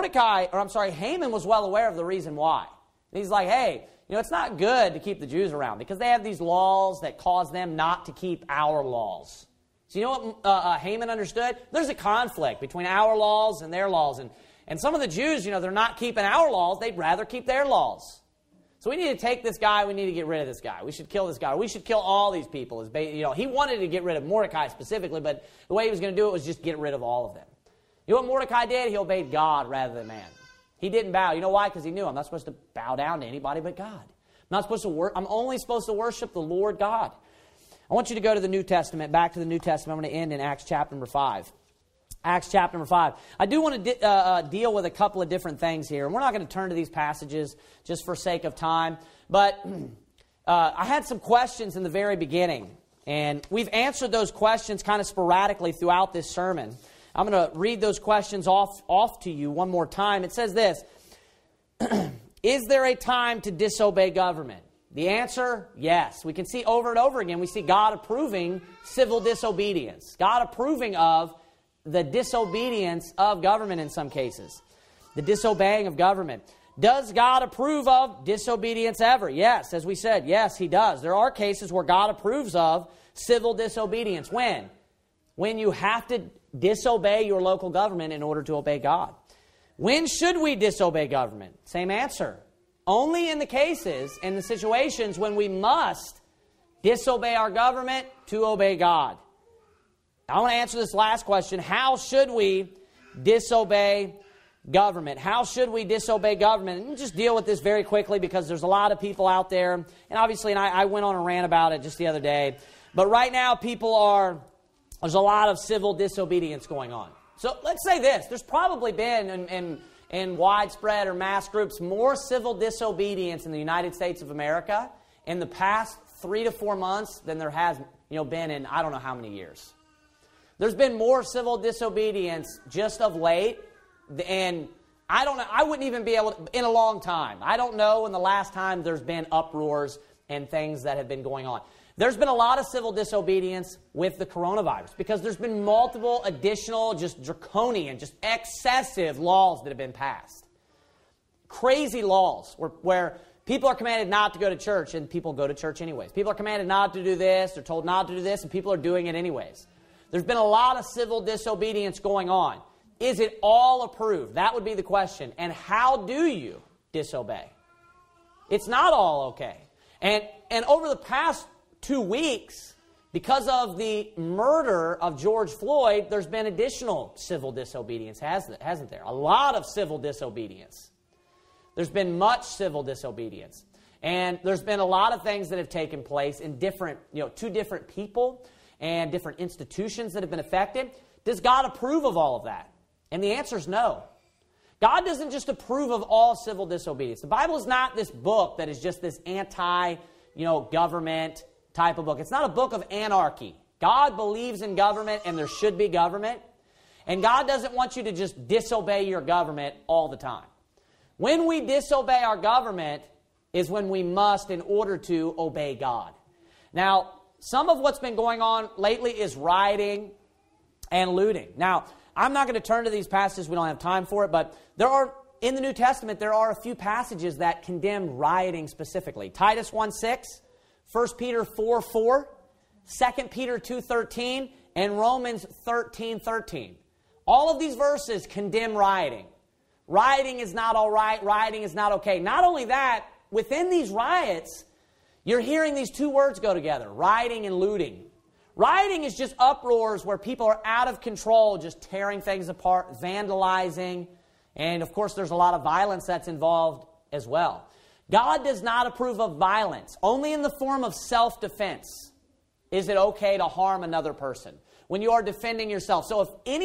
Haman was well aware of the reason why. He's like, hey, it's not good to keep the Jews around because they have these laws that cause them not to keep our laws. So you know what Haman understood? There's a conflict between our laws and their laws. And some of the Jews, they're not keeping our laws. They'd rather keep their laws. So we need to take this guy. We need to get rid of this guy. We should kill this guy. We should kill all these people. He wanted to get rid of Mordecai specifically, but the way he was going to do it was just get rid of all of them. You know what Mordecai did? He obeyed God rather than man. He didn't bow. You know why? Because he knew I'm not supposed to bow down to anybody but God. I'm only supposed to worship the Lord God. I want you to go to the New Testament, back to the New Testament. I'm going to end in Acts chapter number 5. Acts chapter number 5. I do want to deal with a couple of different things here. And we're not going to turn to these passages just for sake of time. But I had some questions in the very beginning. And we've answered those questions kind of sporadically throughout this sermon. I'm going to read those questions off to you one more time. It says this. Is there a time to disobey government? The answer, yes. We can see over and over again, we see God approving civil disobedience. God approving of the disobedience of government in some cases. The disobeying of government. Does God approve of disobedience ever? Yes, as we said, yes, He does. There are cases where God approves of civil disobedience. When? When you have to disobey your local government in order to obey God. When should we disobey government? Same answer. Only in the cases, in the situations when we must disobey our government to obey God. I want to answer this last question. How should we disobey government? How should we disobey government? And just deal with this very quickly because there's a lot of people out there. And obviously, I went on a rant about it just the other day. But right now, there's a lot of civil disobedience going on. So let's say this. There's probably been in widespread or mass groups more civil disobedience in the United States of America in the past 3 to 4 months than there has been in I don't know how many years. There's been more civil disobedience just of late, and I don't know, I wouldn't even be able to, in a long time. I don't know when the last time there's been uproars and things that have been going on. There's been a lot of civil disobedience with the coronavirus because there's been multiple additional, just draconian, just excessive laws that have been passed. Crazy laws where people are commanded not to go to church and people go to church anyways. People are commanded not to do this, they're told not to do this, and people are doing it anyways. There's been a lot of civil disobedience going on. Is it all approved? That would be the question. And how do you disobey? It's not all okay. And over the past 2 weeks, because of the murder of George Floyd, there's been additional civil disobedience, hasn't there? A lot of civil disobedience. There's been much civil disobedience. And there's been a lot of things that have taken place in different, to different people and different institutions that have been affected. Does God approve of all of that? And the answer is no. God doesn't just approve of all civil disobedience. The Bible is not this book that is just this anti-government type of book. It's not a book of anarchy. God believes in government and there should be government. And God doesn't want you to just disobey your government all the time. When we disobey our government is when we must in order to obey God. Now, some of what's been going on lately is rioting and looting. Now, I'm not going to turn to these passages. We don't have time for it. But in the New Testament, there are a few passages that condemn rioting specifically. Titus 1:6, 1 Peter 4:4, 2 Peter 2:13, and Romans 13:13. All of these verses condemn rioting. Rioting is not all right. Rioting is not okay. Not only that, within these riots, you're hearing these two words go together, rioting and looting. Rioting is just uproars where people are out of control, just tearing things apart, vandalizing, and of course there's a lot of violence that's involved as well. God does not approve of violence. Only in the form of self-defense is it okay to harm another person when you are defending yourself. So if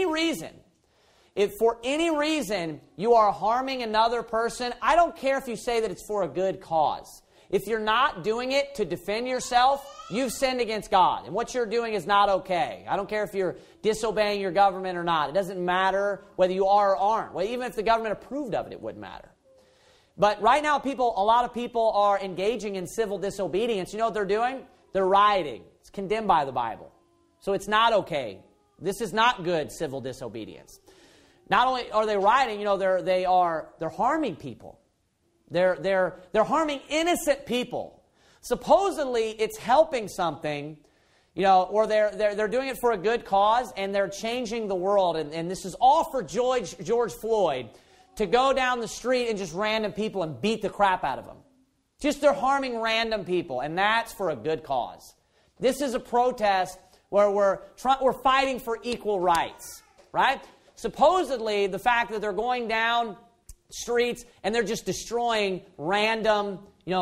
for any reason you are harming another person, I don't care if you say that it's for a good cause. If you're not doing it to defend yourself, you've sinned against God. And what you're doing is not okay. I don't care if you're disobeying your government or not. It doesn't matter whether you are or aren't. Well, even if the government approved of it, it wouldn't matter. But right now, a lot of people are engaging in civil disobedience. You know what they're doing? They're rioting. It's condemned by the Bible. So it's not okay. This is not good civil disobedience. Not only are they rioting, they're harming people. They're harming innocent people. Supposedly, it's helping something, or they're doing it for a good cause, and they're changing the world. And this is all for George Floyd to go down the street and just random people and beat the crap out of them. Just they're harming random people, and that's for a good cause. This is a protest where we're fighting for equal rights, right? Supposedly, the fact that they're going down streets and they're just destroying random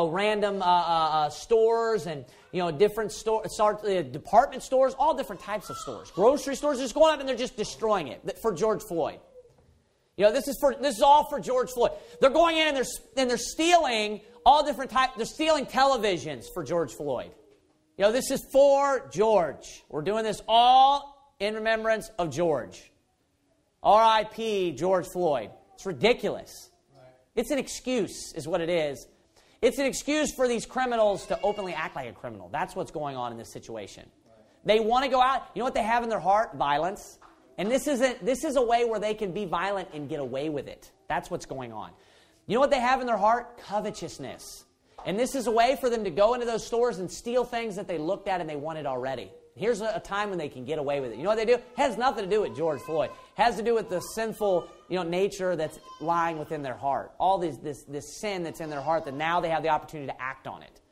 stores and different department stores, all different types of stores, grocery stores, just going up and they're just destroying it for George Floyd. This is all for George Floyd. They're going in and they're stealing all different types. They're stealing televisions for George Floyd. This is for George. We're doing this all in remembrance of George. R.I.P. George Floyd. It's ridiculous. Right. It's an excuse, is what it is. It's an excuse for these criminals to openly act like a criminal. That's what's going on in this situation. Right. They want to go out. You know what they have in their heart? Violence. And this is a way where they can be violent and get away with it. That's what's going on. You know what they have in their heart? Covetousness. And this is a way for them to go into those stores and steal things that they looked at and they wanted already. Here's a time when they can get away with it. You know what they do? It has nothing to do with George Floyd. It has to do with the sinful, nature that's lying within their heart. All this sin that's in their heart that now they have the opportunity to act on it.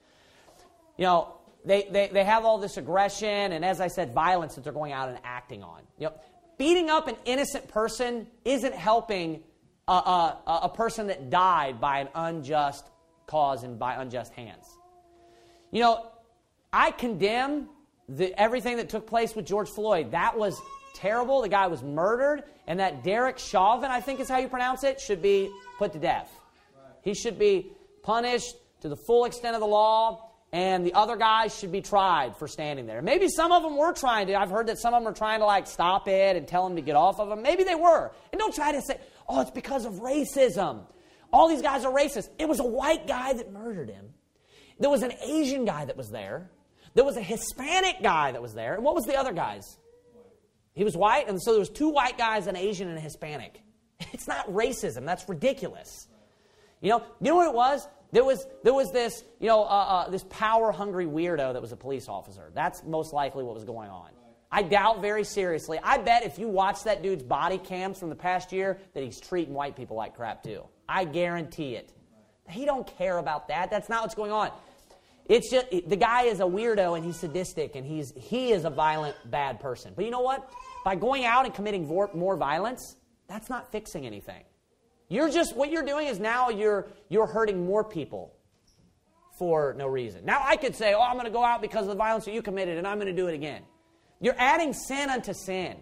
They have all this aggression and, as I said, violence that they're going out and acting on. Beating up an innocent person isn't helping a person that died by an unjust cause and by unjust hands. I condemn everything that took place with George Floyd. That was terrible. The guy was murdered, and that Derek Chauvin, I think is how you pronounce it, should be put to death. Right. He should be punished to the full extent of the law, and the other guys should be tried for standing there. Maybe some of them were trying to. I've heard that some of them are trying to stop it and tell him to get off of him. Maybe they were. And don't try to say, it's because of racism. All these guys are racist. It was a white guy that murdered him. There was an Asian guy that was there. There was a Hispanic guy that was there. And what was the other guys? He was white, and so there was 2 white guys, an Asian and a Hispanic. It's not racism. That's ridiculous. You know what it was? There was this, this power-hungry weirdo that was a police officer. That's most likely what was going on. I doubt very seriously. I bet if you watch that dude's body cams from the past year that he's treating white people like crap too. I guarantee it. He don't care about that. That's not what's going on. It's just the guy is a weirdo and he's sadistic and he is a violent, bad person. But you know what? By going out and committing more violence, that's not fixing anything. What you're doing is now you're hurting more people for no reason. Now I could say, I'm going to go out because of the violence that you committed and I'm going to do it again. You're adding sin unto sin.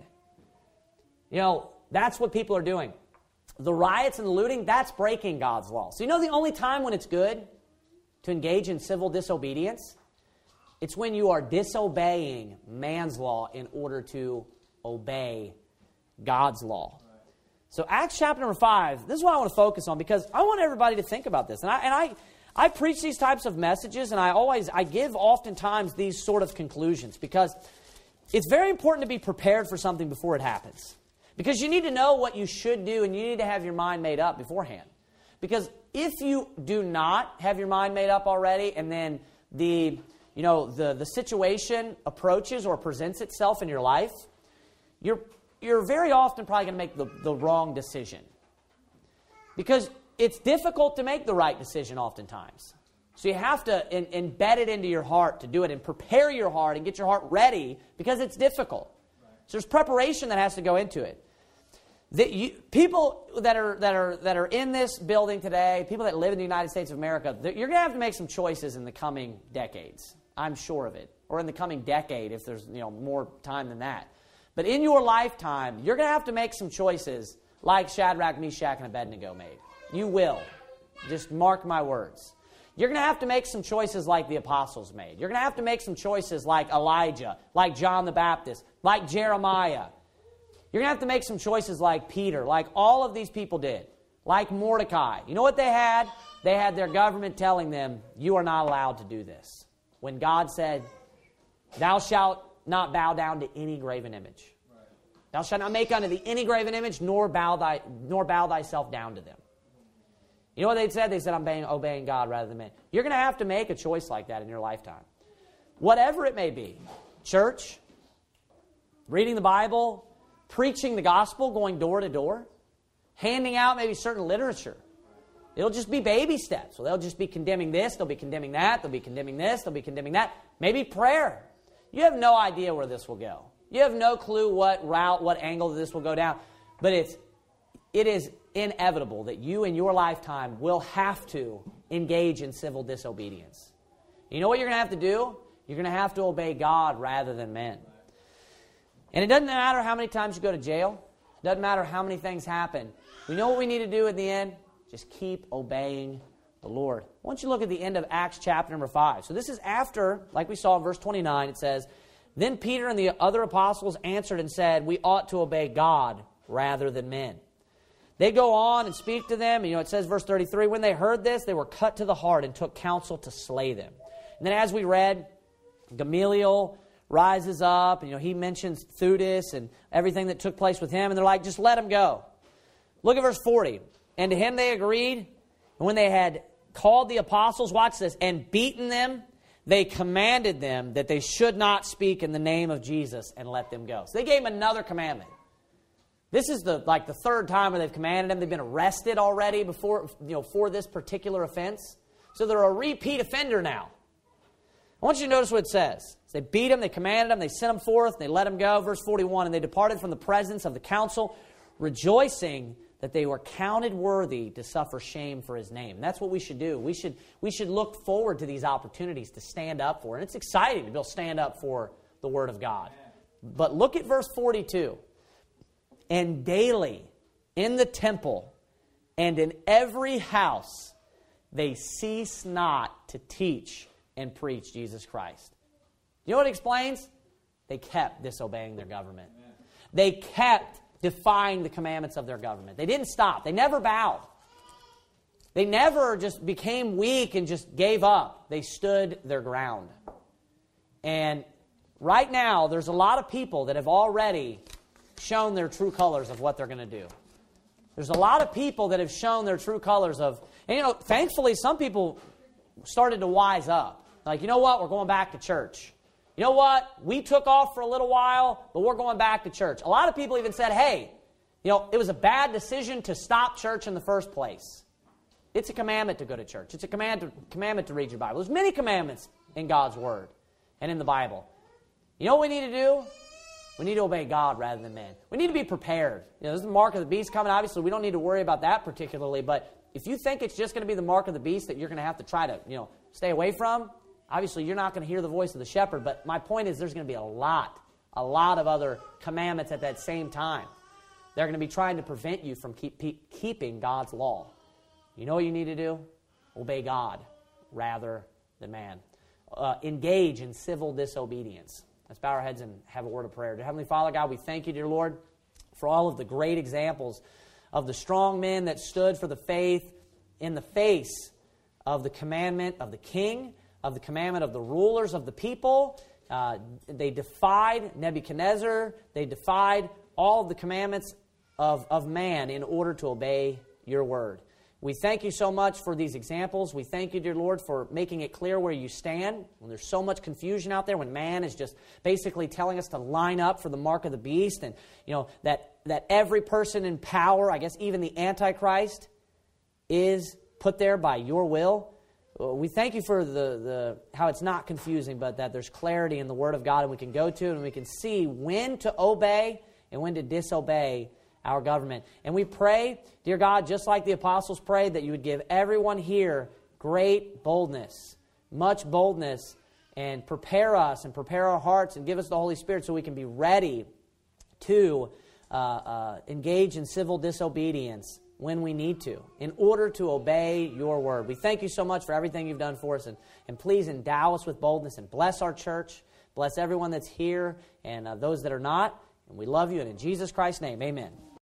That's what people are doing. The riots and the looting, that's breaking God's law. So the only time when it's good to engage in civil disobedience? It's when you are disobeying man's law in order to obey God's law. So Acts chapter number 5, this is what I want to focus on because I want everybody to think about this. And I preach these types of messages, and I give oftentimes these sort of conclusions because it's very important to be prepared for something before it happens. Because you need to know what you should do, and you need to have your mind made up beforehand. Because if you do not have your mind made up already, and then the situation approaches or presents itself in your life, you're very often probably going to make the wrong decision. Because it's difficult to make the right decision oftentimes. So you have to embed it into your heart to do it and prepare your heart and get your heart ready because it's difficult. So there's preparation that has to go into it. People that are in this building today, people that live in the United States of America, you're going to have to make some choices in the coming decades. I'm sure of it. Or in the coming decade if there's more time than that. But in your lifetime, you're going to have to make some choices like Shadrach, Meshach, and Abednego made. You will. Just mark my words. You're going to have to make some choices like the apostles made. You're going to have to make some choices like Elijah, like John the Baptist, like Jeremiah. You're going to have to make some choices like Peter, like all of these people did, like Mordecai. You know what they had? They had their government telling them, you are not allowed to do this. When God said, thou shalt not bow down to any graven image. Right. Thou shalt not make unto thee any graven image, nor bow thyself down to them. You know what they said? They said, I'm obeying God rather than man. You're going to have to make a choice like that in your lifetime. Whatever it may be. Church, reading the Bible, preaching the gospel, going door to door, handing out maybe certain literature. It'll just be baby steps. So they'll just be condemning this, they'll be condemning that, they'll be condemning this, they'll be condemning that. Maybe prayer. You have no idea where this will go. You have no clue what route, what angle this will go down. But it is inevitable that you in your lifetime will have to engage in civil disobedience. You know what you're going to have to do? You're going to have to obey God rather than men. And it doesn't matter how many times you go to jail. It doesn't matter how many things happen. We know what we need to do at the end. Just keep obeying the Lord. I want you to look at the end of Acts chapter number 5. So this is after, like we saw in verse 29, it says, Then Peter and the other apostles answered and said, We ought to obey God rather than men. They go on and speak to them. And, it says, verse 33, When they heard this, they were cut to the heart and took counsel to slay them. And then as we read, Gamaliel rises up. And, he mentions Theudas and everything that took place with him. And they're like, just let him go. Look at verse 40. And to him they agreed. And when they had called the apostles, watch this, and beaten them, they commanded them that they should not speak in the name of Jesus and let them go. So they gave them another commandment. This is the third time where they've commanded them. They've been arrested already before, for this particular offense. So they're a repeat offender now. I want you to notice what it says. So they beat him, they commanded him, they sent him forth, they let him go. Verse 41, And they departed from the presence of the council, rejoicing that they were counted worthy to suffer shame for his name. And that's what we should do. We should look forward to these opportunities to stand up for. And it's exciting to be able to stand up for the Word of God. But look at verse 42. And daily in the temple and in every house they cease not to teach and preach Jesus Christ. You know what it explains? They kept disobeying their government. They kept defying the commandments of their government. They didn't stop. They never bowed. They never just became weak and just gave up. They stood their ground. And right now, there's a lot of people that have already shown their true colors of what they're going to do. There's a lot of people that have shown their true colors of, and thankfully some people started to wise up. Like, you know what, we're going back to church. You know what, we took off for a little while, but we're going back to church. A lot of people even said, hey, it was a bad decision to stop church in the first place. It's a commandment to go to church. It's a commandment to read your Bible. There's many commandments in God's Word and in the Bible. You know what we need to do? We need to obey God rather than men. We need to be prepared. There's the mark of the beast coming. Obviously, we don't need to worry about that particularly. But if you think it's just going to be the mark of the beast that you're going to have to try to, stay away from, obviously you're not going to hear the voice of the shepherd. But my point is there's going to be a lot of other commandments at that same time. They're going to be trying to prevent you from keeping God's law. You know what you need to do? Obey God rather than man. Engage in civil disobedience. Let's bow our heads and have a word of prayer. Dear Heavenly Father, God, we thank you, dear Lord, for all of the great examples of the strong men that stood for the faith in the face of the commandment of the king, of the commandment of the rulers of the people. They defied Nebuchadnezzar. They defied all of the commandments of man in order to obey your word. We thank you so much for these examples. We thank you, dear Lord, for making it clear where you stand. When there's so much confusion out there, when man is just basically telling us to line up for the mark of the beast, and that every person in power, I guess even the Antichrist, is put there by your will. We thank you for the how it's not confusing, but that there's clarity in the Word of God, and we can go to it and we can see when to obey and when to disobey our government. And we pray, dear God, just like the apostles prayed, that you would give everyone here great boldness, much boldness, and prepare us and prepare our hearts and give us the Holy Spirit so we can be ready to engage in civil disobedience when we need to, in order to obey your word. We thank you so much for everything you've done for us, and please endow us with boldness and bless our church, bless everyone that's here and those that are not. And we love you, and in Jesus Christ's name, amen.